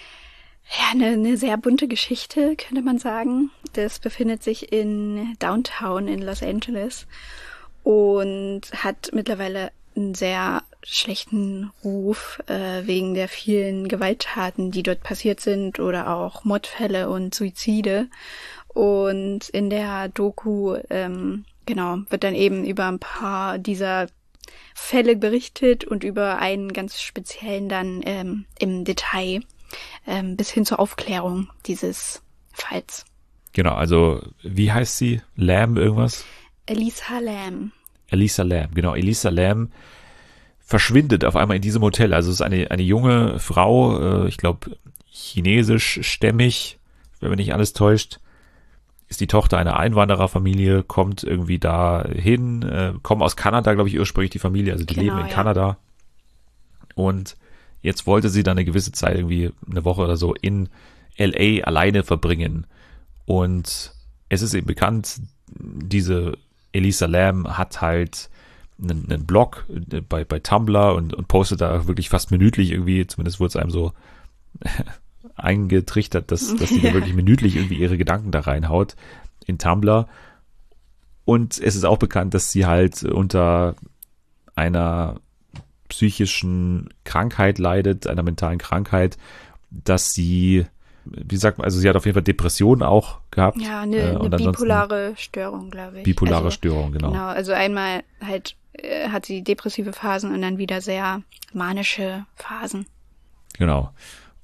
sehr bunte Geschichte, könnte man sagen. Das befindet sich in Downtown in Los Angeles und hat mittlerweile einen sehr schlechten Ruf wegen der vielen Gewalttaten, die dort passiert sind, oder auch Mordfälle und Suizide. Und in der Doku wird dann eben über ein paar dieser Fälle berichtet und über einen ganz speziellen dann im Detail bis hin zur Aufklärung dieses Falls. Genau, also wie heißt sie? Lam irgendwas? Elisa Lam, genau. Elisa Lam verschwindet auf einmal in diesem Hotel. Also es ist eine junge Frau, ich glaube chinesischstämmig, wenn mich nicht alles täuscht. Ist die Tochter einer Einwandererfamilie, kommt irgendwie da hin, kommen aus Kanada, glaube ich, ursprünglich die Familie, also die leben in Kanada. Und jetzt wollte sie dann eine gewisse Zeit, irgendwie eine Woche oder so, in LA alleine verbringen. Und es ist eben bekannt, diese Elisa Lam hat halt einen Blog bei Tumblr und postet da wirklich fast minütlich irgendwie, zumindest wurde es einem so eingetrichtert, dass sie da wirklich minütlich irgendwie ihre Gedanken da reinhaut in Tumblr. Und es ist auch bekannt, dass sie halt unter einer psychischen Krankheit leidet, einer mentalen Krankheit, dass sie, wie sagt man, also sie hat auf jeden Fall Depressionen auch gehabt. Ja, eine bipolare Störung, glaube ich. Bipolare Störung, genau. Genau, also einmal halt hat sie depressive Phasen und dann wieder sehr manische Phasen. Genau.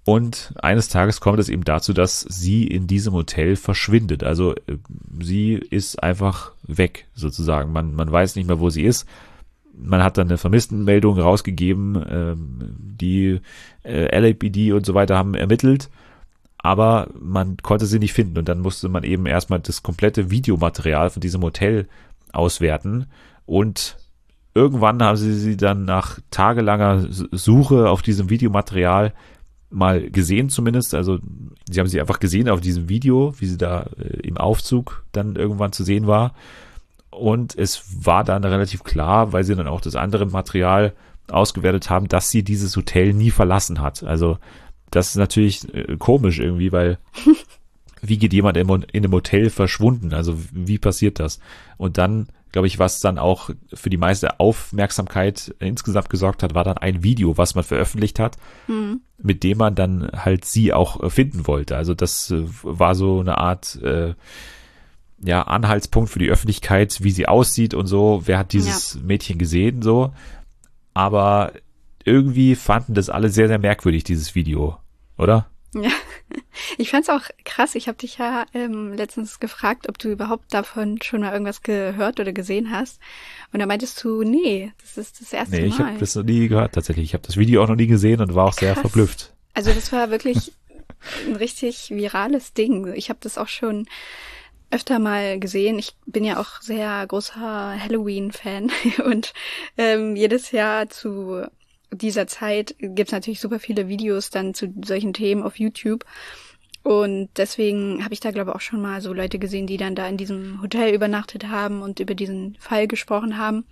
Und eines Tages kommt es eben dazu, dass sie in diesem Hotel verschwindet. Also sie ist einfach weg, sozusagen. Man weiß nicht mehr, wo sie ist. Man hat dann eine Vermisstenmeldung rausgegeben. Die LAPD und so weiter haben ermittelt. Aber man konnte sie nicht finden. Und dann musste man eben erstmal das komplette Videomaterial von diesem Hotel auswerten. Und irgendwann haben sie dann nach tagelanger Suche auf diesem Videomaterial mal gesehen zumindest, also sie haben sie einfach gesehen auf diesem Video, wie sie da im Aufzug dann irgendwann zu sehen war, und es war dann relativ klar, weil sie dann auch das andere Material ausgewertet haben, dass sie dieses Hotel nie verlassen hat. Also das ist natürlich komisch irgendwie, weil wie geht jemand in einem Hotel verschwunden? Also wie passiert das? Und dann, glaube ich, was dann auch für die meiste Aufmerksamkeit insgesamt gesorgt hat, war dann ein Video, was man veröffentlicht hat, mit dem man dann halt sie auch finden wollte. Also das war so eine Art Anhaltspunkt für die Öffentlichkeit, wie sie aussieht und so. Wer hat dieses Mädchen gesehen so? Aber irgendwie fanden das alle sehr, sehr merkwürdig, dieses Video, oder? Ja, ich fand's auch krass. Ich habe dich ja letztens gefragt, ob du überhaupt davon schon mal irgendwas gehört oder gesehen hast. Und da meintest du, nee, das ist das erste Mal. Nee, ich habe das noch nie gehört tatsächlich. Ich habe das Video auch noch nie gesehen und war auch sehr verblüfft. Also das war wirklich ein richtig virales Ding. Ich habe das auch schon öfter mal gesehen. Ich bin ja auch sehr großer Halloween-Fan und jedes Jahr zu dieser Zeit gibt's natürlich super viele Videos dann zu solchen Themen auf YouTube. Und deswegen habe ich da, glaube ich, auch schon mal so Leute gesehen, die dann da in diesem Hotel übernachtet haben und über diesen Fall gesprochen haben.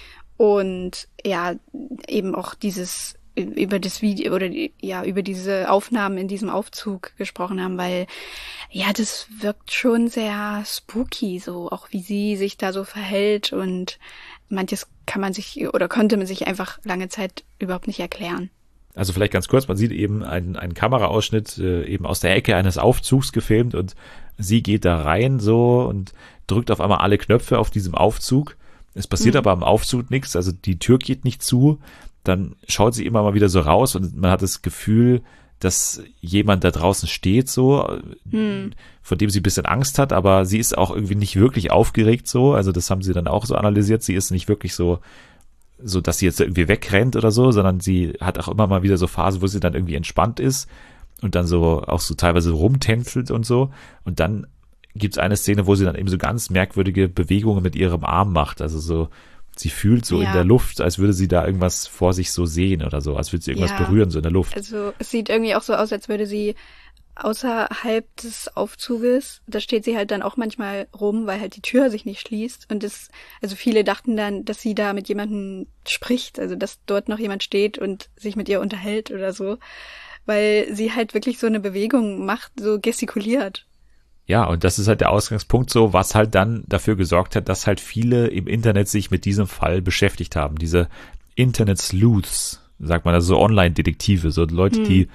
Und ja, eben auch über das Video oder über diese Aufnahmen in diesem Aufzug gesprochen haben, weil ja, das wirkt schon sehr spooky, so auch wie sie sich da so verhält, und manches konnte man sich einfach lange Zeit überhaupt nicht erklären. Also vielleicht ganz kurz, man sieht eben einen Kameraausschnitt eben aus der Ecke eines Aufzugs gefilmt, und sie geht da rein so und drückt auf einmal alle Knöpfe auf diesem Aufzug. Es passiert aber am Aufzug nichts, also die Tür geht nicht zu. Dann schaut sie immer mal wieder so raus und man hat das Gefühl, dass jemand da draußen steht so, von dem sie ein bisschen Angst hat, aber sie ist auch irgendwie nicht wirklich aufgeregt so, also das haben sie dann auch so analysiert, sie ist nicht wirklich so, dass sie jetzt irgendwie wegrennt oder so, sondern sie hat auch immer mal wieder so Phasen, wo sie dann irgendwie entspannt ist und dann so auch so teilweise rumtänzelt und so, und dann gibt's eine Szene, wo sie dann eben so ganz merkwürdige Bewegungen mit ihrem Arm macht, also so, sie fühlt so in der Luft, als würde sie da irgendwas vor sich so sehen oder so, als würde sie irgendwas berühren, so in der Luft. Also es sieht irgendwie auch so aus, als würde sie außerhalb des Aufzuges, da steht sie halt dann auch manchmal rum, weil halt die Tür sich nicht schließt. Und also viele dachten dann, dass sie da mit jemandem spricht, also dass dort noch jemand steht und sich mit ihr unterhält oder so, weil sie halt wirklich so eine Bewegung macht, so gestikuliert. Ja, und das ist halt der Ausgangspunkt so, was halt dann dafür gesorgt hat, dass halt viele im Internet sich mit diesem Fall beschäftigt haben. Diese Internet-Sleuths, sagt man, also so Online-Detektive, so Leute, die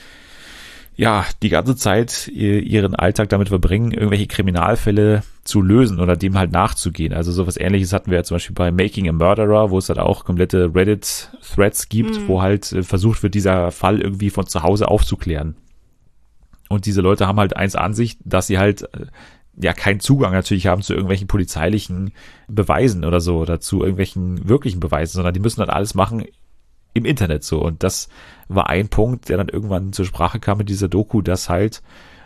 ja die ganze Zeit ihren Alltag damit verbringen, irgendwelche Kriminalfälle zu lösen oder dem halt nachzugehen. Also sowas Ähnliches hatten wir ja zum Beispiel bei Making a Murderer, wo es halt auch komplette Reddit-Threads gibt, wo halt versucht wird, dieser Fall irgendwie von zu Hause aufzuklären. Und diese Leute haben halt eins an sich, dass sie halt keinen Zugang natürlich haben zu irgendwelchen polizeilichen Beweisen oder so oder zu irgendwelchen wirklichen Beweisen, sondern die müssen dann alles machen im Internet so. Und das war ein Punkt, der dann irgendwann zur Sprache kam mit dieser Doku, dass halt,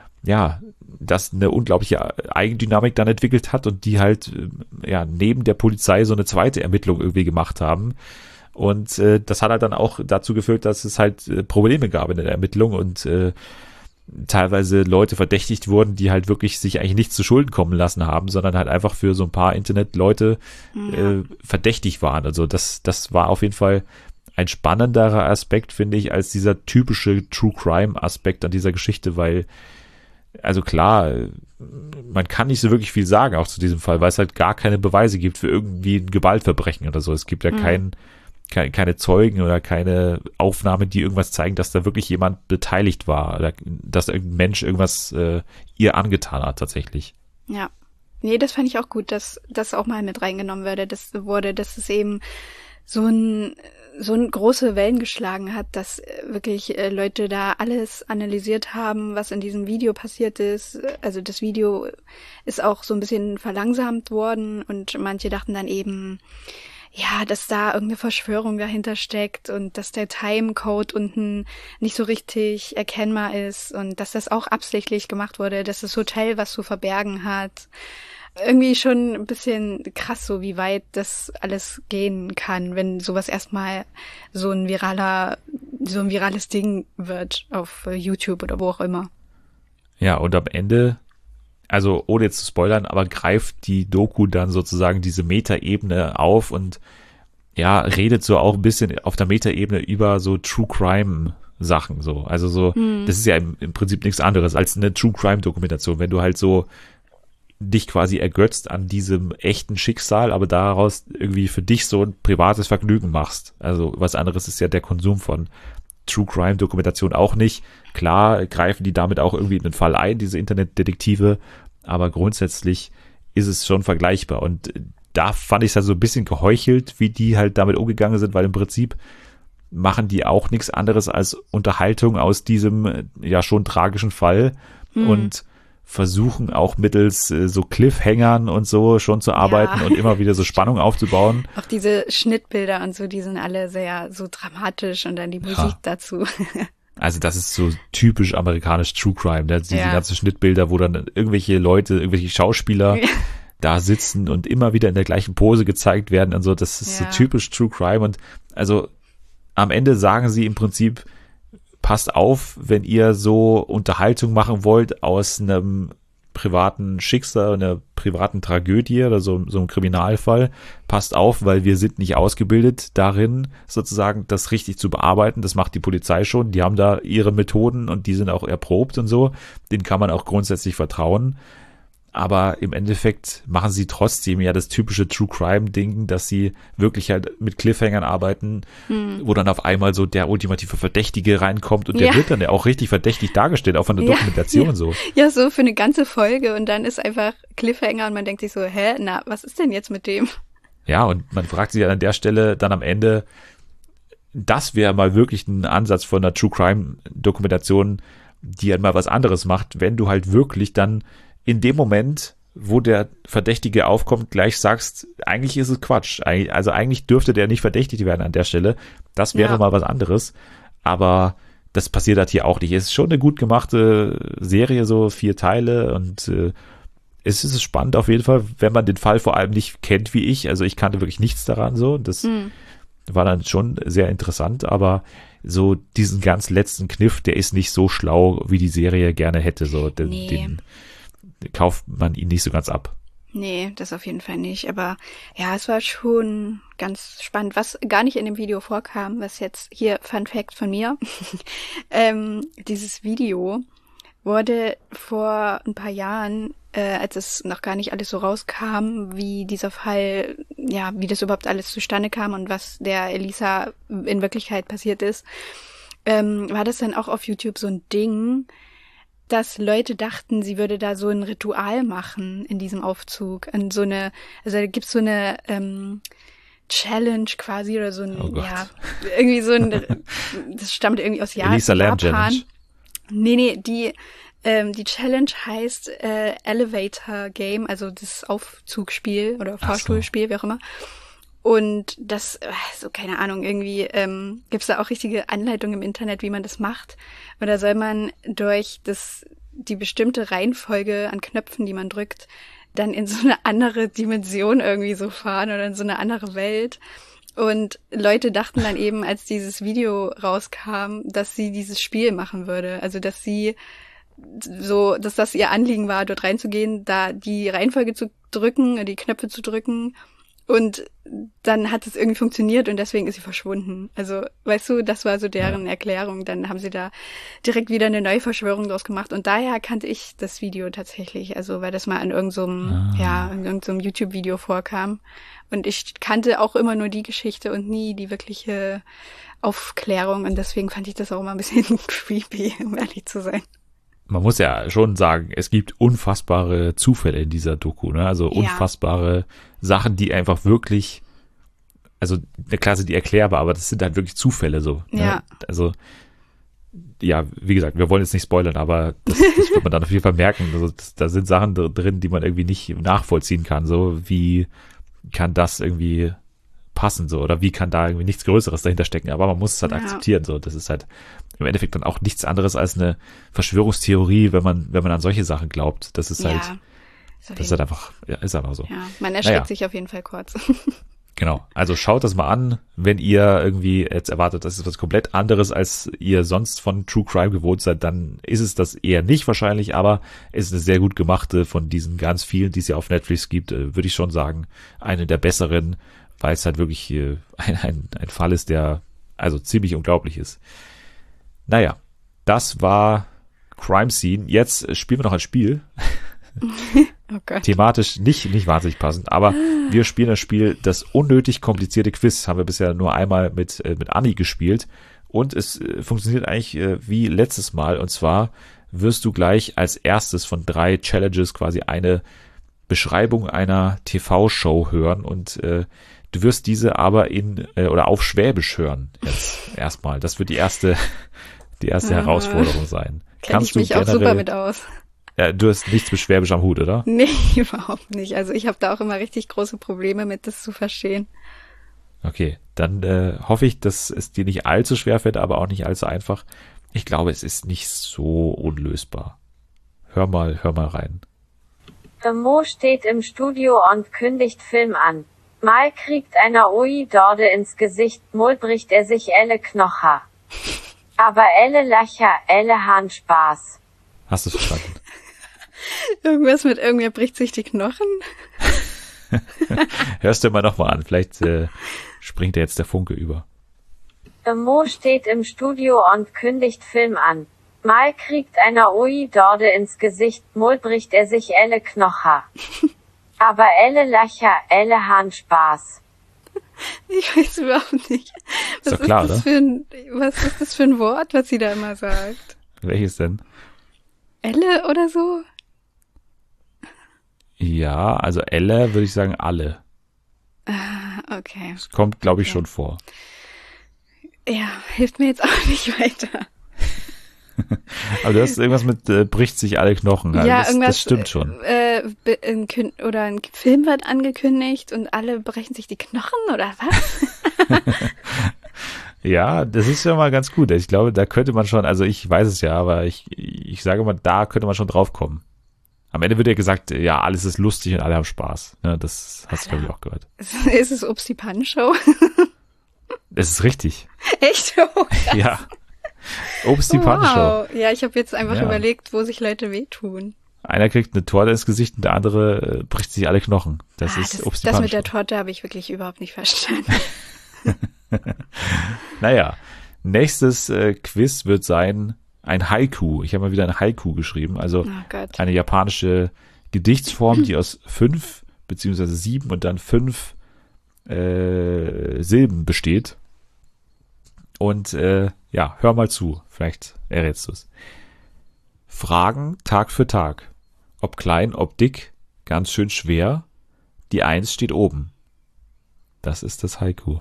das eine unglaubliche Eigendynamik dann entwickelt hat und die halt, neben der Polizei so eine zweite Ermittlung irgendwie gemacht haben. Und das hat halt dann auch dazu geführt, dass es halt Probleme gab in der Ermittlung und teilweise Leute verdächtigt wurden, die halt wirklich sich eigentlich nichts zu Schulden kommen lassen haben, sondern halt einfach für so ein paar Internetleute verdächtig waren. Also das war auf jeden Fall ein spannenderer Aspekt, finde ich, als dieser typische True Crime Aspekt an dieser Geschichte, weil, also klar, man kann nicht so wirklich viel sagen, auch zu diesem Fall, weil es halt gar keine Beweise gibt für irgendwie ein Gewaltverbrechen oder so. Es gibt ja keine Zeugen oder keine Aufnahmen, die irgendwas zeigen, dass da wirklich jemand beteiligt war oder dass irgendein Mensch irgendwas ihr angetan hat tatsächlich. Ja, nee, das fand ich auch gut, dass das auch mal mit reingenommen wurde, dass es eben so ein große Wellen geschlagen hat, dass wirklich Leute da alles analysiert haben, was in diesem Video passiert ist. Also das Video ist auch so ein bisschen verlangsamt worden und manche dachten dann eben, ja, dass da irgendeine Verschwörung dahinter steckt und dass der Timecode unten nicht so richtig erkennbar ist und dass das auch absichtlich gemacht wurde, dass das Hotel was zu verbergen hat. Irgendwie schon ein bisschen krass, so wie weit das alles gehen kann, wenn sowas erstmal so ein virales Ding wird auf YouTube oder wo auch immer. Ja, und am Ende, also ohne jetzt zu spoilern, aber greift die Doku dann sozusagen diese Metaebene auf und ja, redet so auch ein bisschen auf der Metaebene über so True Crime Sachen so. Also so, das ist ja im Prinzip nichts anderes als eine True Crime Dokumentation, wenn du halt so dich quasi ergötzt an diesem echten Schicksal, aber daraus irgendwie für dich so ein privates Vergnügen machst. Also was anderes ist ja der Konsum von True Crime Dokumentation auch nicht. Klar greifen die damit auch irgendwie in den Fall ein, diese Internetdetektive, aber grundsätzlich ist es schon vergleichbar und da fand ich es halt so ein bisschen geheuchelt, wie die halt damit umgegangen sind, weil im Prinzip machen die auch nichts anderes als Unterhaltung aus diesem ja schon tragischen Fall und versuchen auch mittels so Cliffhangern und so schon zu arbeiten und immer wieder so Spannung aufzubauen. Auch diese Schnittbilder und so, die sind alle sehr so dramatisch und dann die Musik dazu. Also das ist so typisch amerikanisch True Crime, ne? Diese ganzen Schnittbilder, wo dann irgendwelche Leute, irgendwelche Schauspieler da sitzen und immer wieder in der gleichen Pose gezeigt werden und so. Das ist so typisch True Crime und also am Ende sagen sie im Prinzip, passt auf, wenn ihr so Unterhaltung machen wollt aus einem privaten Schicksal, einer privaten Tragödie oder so einem Kriminalfall, passt auf, weil wir sind nicht ausgebildet darin, sozusagen das richtig zu bearbeiten. Das macht die Polizei schon. Die haben da ihre Methoden und die sind auch erprobt und so. Denen kann man auch grundsätzlich vertrauen. Aber im Endeffekt machen sie trotzdem ja das typische True Crime Ding, dass sie wirklich halt mit Cliffhangern arbeiten, wo dann auf einmal so der ultimative Verdächtige reinkommt und der wird dann ja auch richtig verdächtig dargestellt, auch von der Dokumentation so. Ja, so für eine ganze Folge und dann ist einfach Cliffhanger und man denkt sich so, was ist denn jetzt mit dem? Ja, und man fragt sich an der Stelle dann am Ende, das wäre mal wirklich ein Ansatz von einer True Crime Dokumentation, die halt mal was anderes macht, wenn du halt wirklich dann in dem Moment, wo der Verdächtige aufkommt, gleich sagst, eigentlich ist es Quatsch. Also eigentlich dürfte der nicht verdächtigt werden an der Stelle. Das wäre mal was anderes. Aber das passiert halt hier auch nicht. Es ist schon eine gut gemachte Serie, so 4 Teile und es ist spannend auf jeden Fall, wenn man den Fall vor allem nicht kennt wie ich. Also ich kannte wirklich nichts daran so. Das war dann schon sehr interessant, aber so diesen ganz letzten Kniff, der ist nicht so schlau, wie die Serie gerne hätte. So den kauft man ihn nicht so ganz ab. Nee, das auf jeden Fall nicht. Aber ja, es war schon ganz spannend, was gar nicht in dem Video vorkam, was jetzt hier Fun Fact von mir. Dieses Video wurde vor ein paar Jahren, als es noch gar nicht alles so rauskam, wie dieser Fall, ja, wie das überhaupt alles zustande kam und was der Elisa in Wirklichkeit passiert ist, war das dann auch auf YouTube so ein Ding, dass Leute dachten, sie würde da so ein Ritual machen in diesem Aufzug. Und so eine, also da gibt's so eine Challenge quasi oder so ein, irgendwie so ein, das stammt irgendwie aus Elisa Lam Challenge. Nee, die Challenge heißt Elevator Game, also das Aufzugspiel oder Fahrstuhlspiel, wie auch immer. Und das, so keine Ahnung, irgendwie gibt's da auch richtige Anleitungen im Internet, wie man das macht. Oder soll man durch die bestimmte Reihenfolge an Knöpfen, die man drückt, dann in so eine andere Dimension irgendwie so fahren oder in so eine andere Welt. Und Leute dachten dann eben, als dieses Video rauskam, dass sie dieses Spiel machen würde. Also dass dass das ihr Anliegen war, dort reinzugehen, da die Reihenfolge zu drücken, die Knöpfe zu drücken. Und dann hat es irgendwie funktioniert und deswegen ist sie verschwunden. Also, weißt du, das war so deren Erklärung. Dann haben sie da direkt wieder eine neue Verschwörung draus gemacht. Und daher kannte ich das Video tatsächlich. Also, weil das mal in irgendeinem YouTube-Video vorkam. Und ich kannte auch immer nur die Geschichte und nie die wirkliche Aufklärung. Und deswegen fand ich das auch immer ein bisschen creepy, um ehrlich zu sein. Man muss ja schon sagen, es gibt unfassbare Zufälle in dieser Doku, ne? Also unfassbare Sachen, die einfach wirklich also klar sind die erklärbar, aber das sind halt wirklich Zufälle so. Ja. Ne? Also ja, wie gesagt, wir wollen jetzt nicht spoilern, aber das wird man dann auf jeden Fall merken. Also da sind Sachen drin, die man irgendwie nicht nachvollziehen kann. So, wie kann das irgendwie passen, so, oder wie kann da irgendwie nichts Größeres dahinter stecken? Aber man muss es halt akzeptieren. So, das ist halt im Endeffekt dann auch nichts anderes als eine Verschwörungstheorie, wenn man an solche Sachen glaubt. Das ist halt, das ist halt einfach, ja, ist einfach so. Ja, man erschreckt sich auf jeden Fall kurz. Genau, also schaut das mal an, wenn ihr irgendwie jetzt erwartet, das ist was komplett anderes, als ihr sonst von True Crime gewohnt seid, dann ist es das eher nicht wahrscheinlich, aber es ist eine sehr gut gemachte von diesen ganz vielen, die es ja auf Netflix gibt, würde ich schon sagen, eine der besseren, weil es halt wirklich ein Fall ist, der also ziemlich unglaublich ist. Naja, das war Crime Scene. Jetzt spielen wir noch ein Spiel. Oh Gott. Thematisch nicht wahnsinnig passend, aber wir spielen das Spiel Das unnötig komplizierte Quiz. Haben wir bisher nur einmal mit Anni gespielt und es funktioniert eigentlich wie letztes Mal, und zwar wirst du gleich als erstes von 3 Challenges quasi eine Beschreibung einer TV-Show hören und du wirst diese aber oder auf Schwäbisch hören jetzt erstmal. Das wird die erste Herausforderung sein. Kenn ich mich auch super mit aus. Ja, du hast nichts mit Schwäbisch am Hut, oder? Nee, überhaupt nicht. Also ich habe da auch immer richtig große Probleme mit, das zu verstehen. Okay, dann hoffe ich, dass es dir nicht allzu schwer fällt, aber auch nicht allzu einfach. Ich glaube, es ist nicht so unlösbar. Hör mal rein. Mo steht im Studio und kündigt Film an. Mal kriegt einer Ui Dorde ins Gesicht, mal bricht er sich elle Knocher. Aber elle Lacher, elle Hahn Spaß. Hast du es verstanden? Irgendwas mit irgendwer bricht sich die Knochen? Hörst du mal nochmal an, vielleicht springt da jetzt der Funke über. Mo steht im Studio und kündigt Film an. Mal kriegt einer Ui Dorde ins Gesicht, mal bricht er sich elle Knocher. Aber elle Lacher, elle Hahn Spaß. Ich weiß überhaupt nicht. Ist doch klar, oder? Was ist das für ein Wort, was sie da immer sagt? Welches denn? Elle oder so? Ja, also Elle würde ich sagen alle. Okay. Das kommt, glaube ich, schon vor. Ja, hilft mir jetzt auch nicht weiter. Aber du hast irgendwas mit bricht sich alle Knochen. Also ja, das stimmt schon. Oder ein Film wird angekündigt und alle brechen sich die Knochen oder was? Ja, das ist ja mal ganz gut. Ich glaube, da könnte man schon, also ich weiß es ja, aber ich sage mal, da könnte man schon drauf kommen. Am Ende wird ja gesagt, ja, alles ist lustig und alle haben Spaß. Ne, das hast du, glaube ich, auch gehört. Ist es Upsi Pan Show? Das ist richtig. Echt? Oh, ja. Upsi Pan Show. Ja, ich habe jetzt einfach überlegt, wo sich Leute wehtun. Einer kriegt eine Torte ins Gesicht und der andere bricht sich alle Knochen. Das ist Upsi Pan Show. Das mit der Torte habe ich wirklich überhaupt nicht verstanden. Naja, nächstes Quiz wird sein ein Haiku. Ich habe mal wieder ein Haiku geschrieben, also eine japanische Gedichtsform, die aus 5 beziehungsweise 7 und dann 5 Silben besteht. Und ja, hör mal zu, vielleicht errätst du es. Fragen Tag für Tag, ob klein, ob dick, ganz schön schwer, die 1 steht oben. Das ist das Haiku.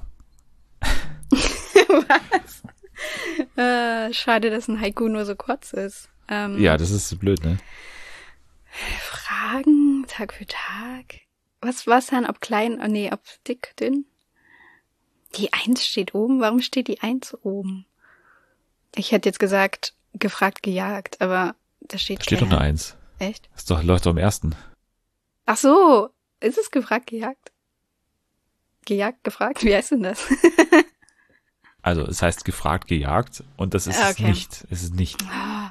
Was? Schade, dass ein Haiku nur so kurz ist. Ja, das ist blöd, ne? Fragen Tag für Tag. Was war's dann? Ob klein, ob dick, dünn? Die 1 steht oben. Warum steht die 1 oben? Ich hätte jetzt gesagt, gefragt, gejagt, aber da steht doch eine 1. Echt? Das läuft doch am 1. Ach so, ist es gefragt, gejagt? Gejagt, gefragt? Wie heißt denn das? Also es heißt gefragt, gejagt und das ist es nicht. Es ist nicht.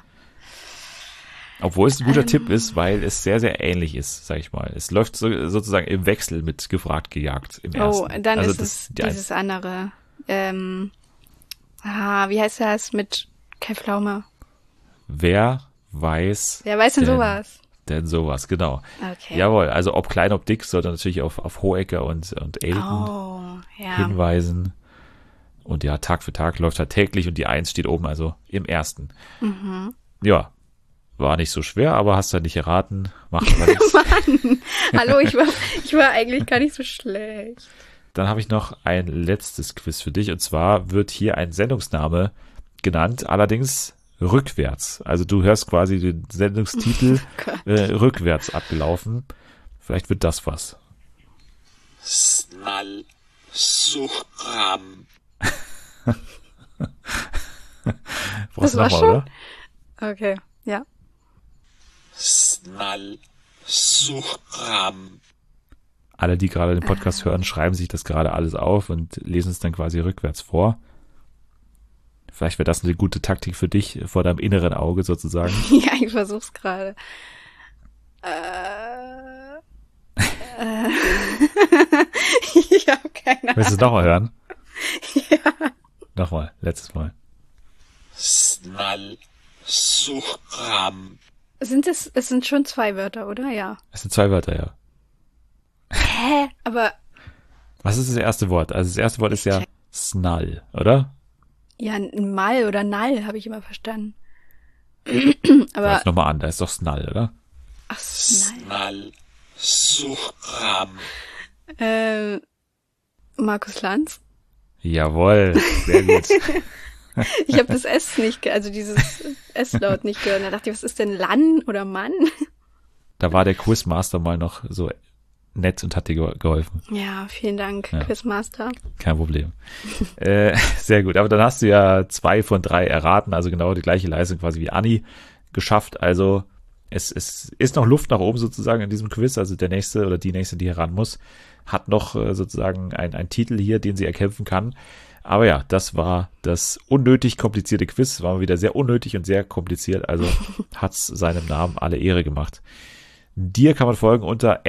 Obwohl es ein guter Tipp ist, weil es sehr, sehr ähnlich ist, sag ich mal. Es läuft sozusagen im Wechsel mit gefragt, gejagt im ersten. Oh, dann also ist es dieses andere. Wie heißt das mit Kai Pflaume? Wer weiß denn sowas? Denn sowas, genau. Okay. Jawohl, also ob klein, ob dick, sollte natürlich auf Hohecker und Elton hinweisen. Und ja, Tag für Tag läuft halt täglich und die 1 steht oben, also im ersten. Mhm. Ja, war nicht so schwer, aber hast halt nicht erraten. Macht mal nichts. Mann, hallo, ich war eigentlich gar nicht so schlecht. dann habe ich noch ein letztes Quiz für dich. Und zwar wird hier ein Sendungsname genannt, allerdings rückwärts. Also du hörst quasi den Sendungstitel rückwärts abgelaufen. Vielleicht wird das was. Snal Suchram. Brauchst du war nochmal, schon? oder? Okay, ja. Snal Suchram. Alle, die gerade den Podcast hören, schreiben sich das gerade alles auf und lesen es dann quasi rückwärts vor. Vielleicht wäre das eine gute Taktik für dich vor deinem inneren Auge sozusagen. Ja, ich versuch's gerade. Ich habe keine Ahnung. Willst du es nochmal hören? Ja. Nochmal, letztes Mal. Snal Suchram. Es sind schon 2 Wörter, oder? Ja. Es sind 2 Wörter, ja. Hä? Aber, Was ist das erste Wort? Also das erste Wort ist ja Snal, oder? ja, Mal oder Nall habe ich immer verstanden. Aber, Sag nochmal an, da ist doch Snal, oder? ach, Nall. Snal Suchram. Markus Lanz? Jawohl, sehr gut. Ich habe das S nicht, also dieses S-Laut nicht gehört. Da dachte ich, was ist denn Lan oder Mann? Da war der Quizmaster mal noch so nett und hat dir geholfen. Ja, vielen Dank, Ja. Quizmaster. Kein Problem. Sehr gut, aber dann hast du ja 2 von 3 erraten, also genau die gleiche Leistung quasi wie Anni geschafft. Also es ist noch Luft nach oben sozusagen in diesem Quiz. Also der Nächste oder die Nächste, die heran muss, hat noch sozusagen einen Titel hier, den sie erkämpfen kann. Aber ja, das war das unnötig komplizierte Quiz. War mal wieder sehr unnötig und sehr kompliziert. Also hat's seinem Namen alle Ehre gemacht. Dir kann man folgen unter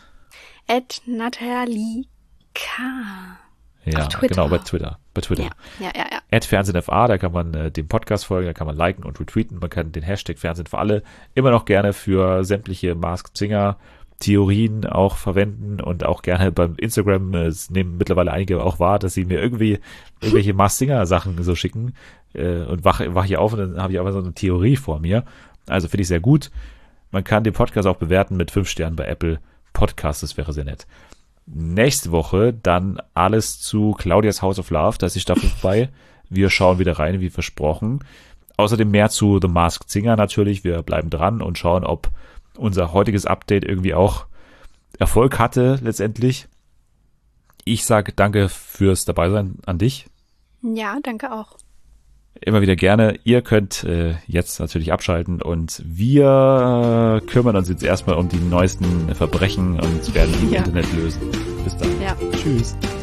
Natalie K. ja, Auf Twitter. genau, bei Twitter. Ja. @FernsehenFA, da kann man dem Podcast folgen, da kann man liken und retweeten. Man kann den Hashtag Fernsehen für alle immer noch gerne für sämtliche Masked Singer Theorien auch verwenden und auch gerne beim Instagram, es nehmen mittlerweile einige auch wahr, dass sie mir irgendwie irgendwelche Masked Singer Sachen so schicken und wach hier auf und dann habe ich aber so eine Theorie vor mir. Also finde ich sehr gut. Man kann den Podcast auch bewerten mit 5 Sternen bei Apple Podcast, das wäre sehr nett. Nächste Woche dann alles zu Claudias House of Love, da ist die Staffel vorbei. Wir schauen wieder rein, wie versprochen. Außerdem mehr zu The Masked Singer natürlich. Wir bleiben dran und schauen, ob unser heutiges Update irgendwie auch Erfolg hatte letztendlich. Ich sage danke fürs Dabeisein an dich. Ja, danke auch. Immer wieder gerne. Ihr könnt jetzt natürlich abschalten und wir kümmern uns jetzt erstmal um die neuesten Verbrechen und werden die im Ja. Internet lösen. Bis dann. Ja. Tschüss.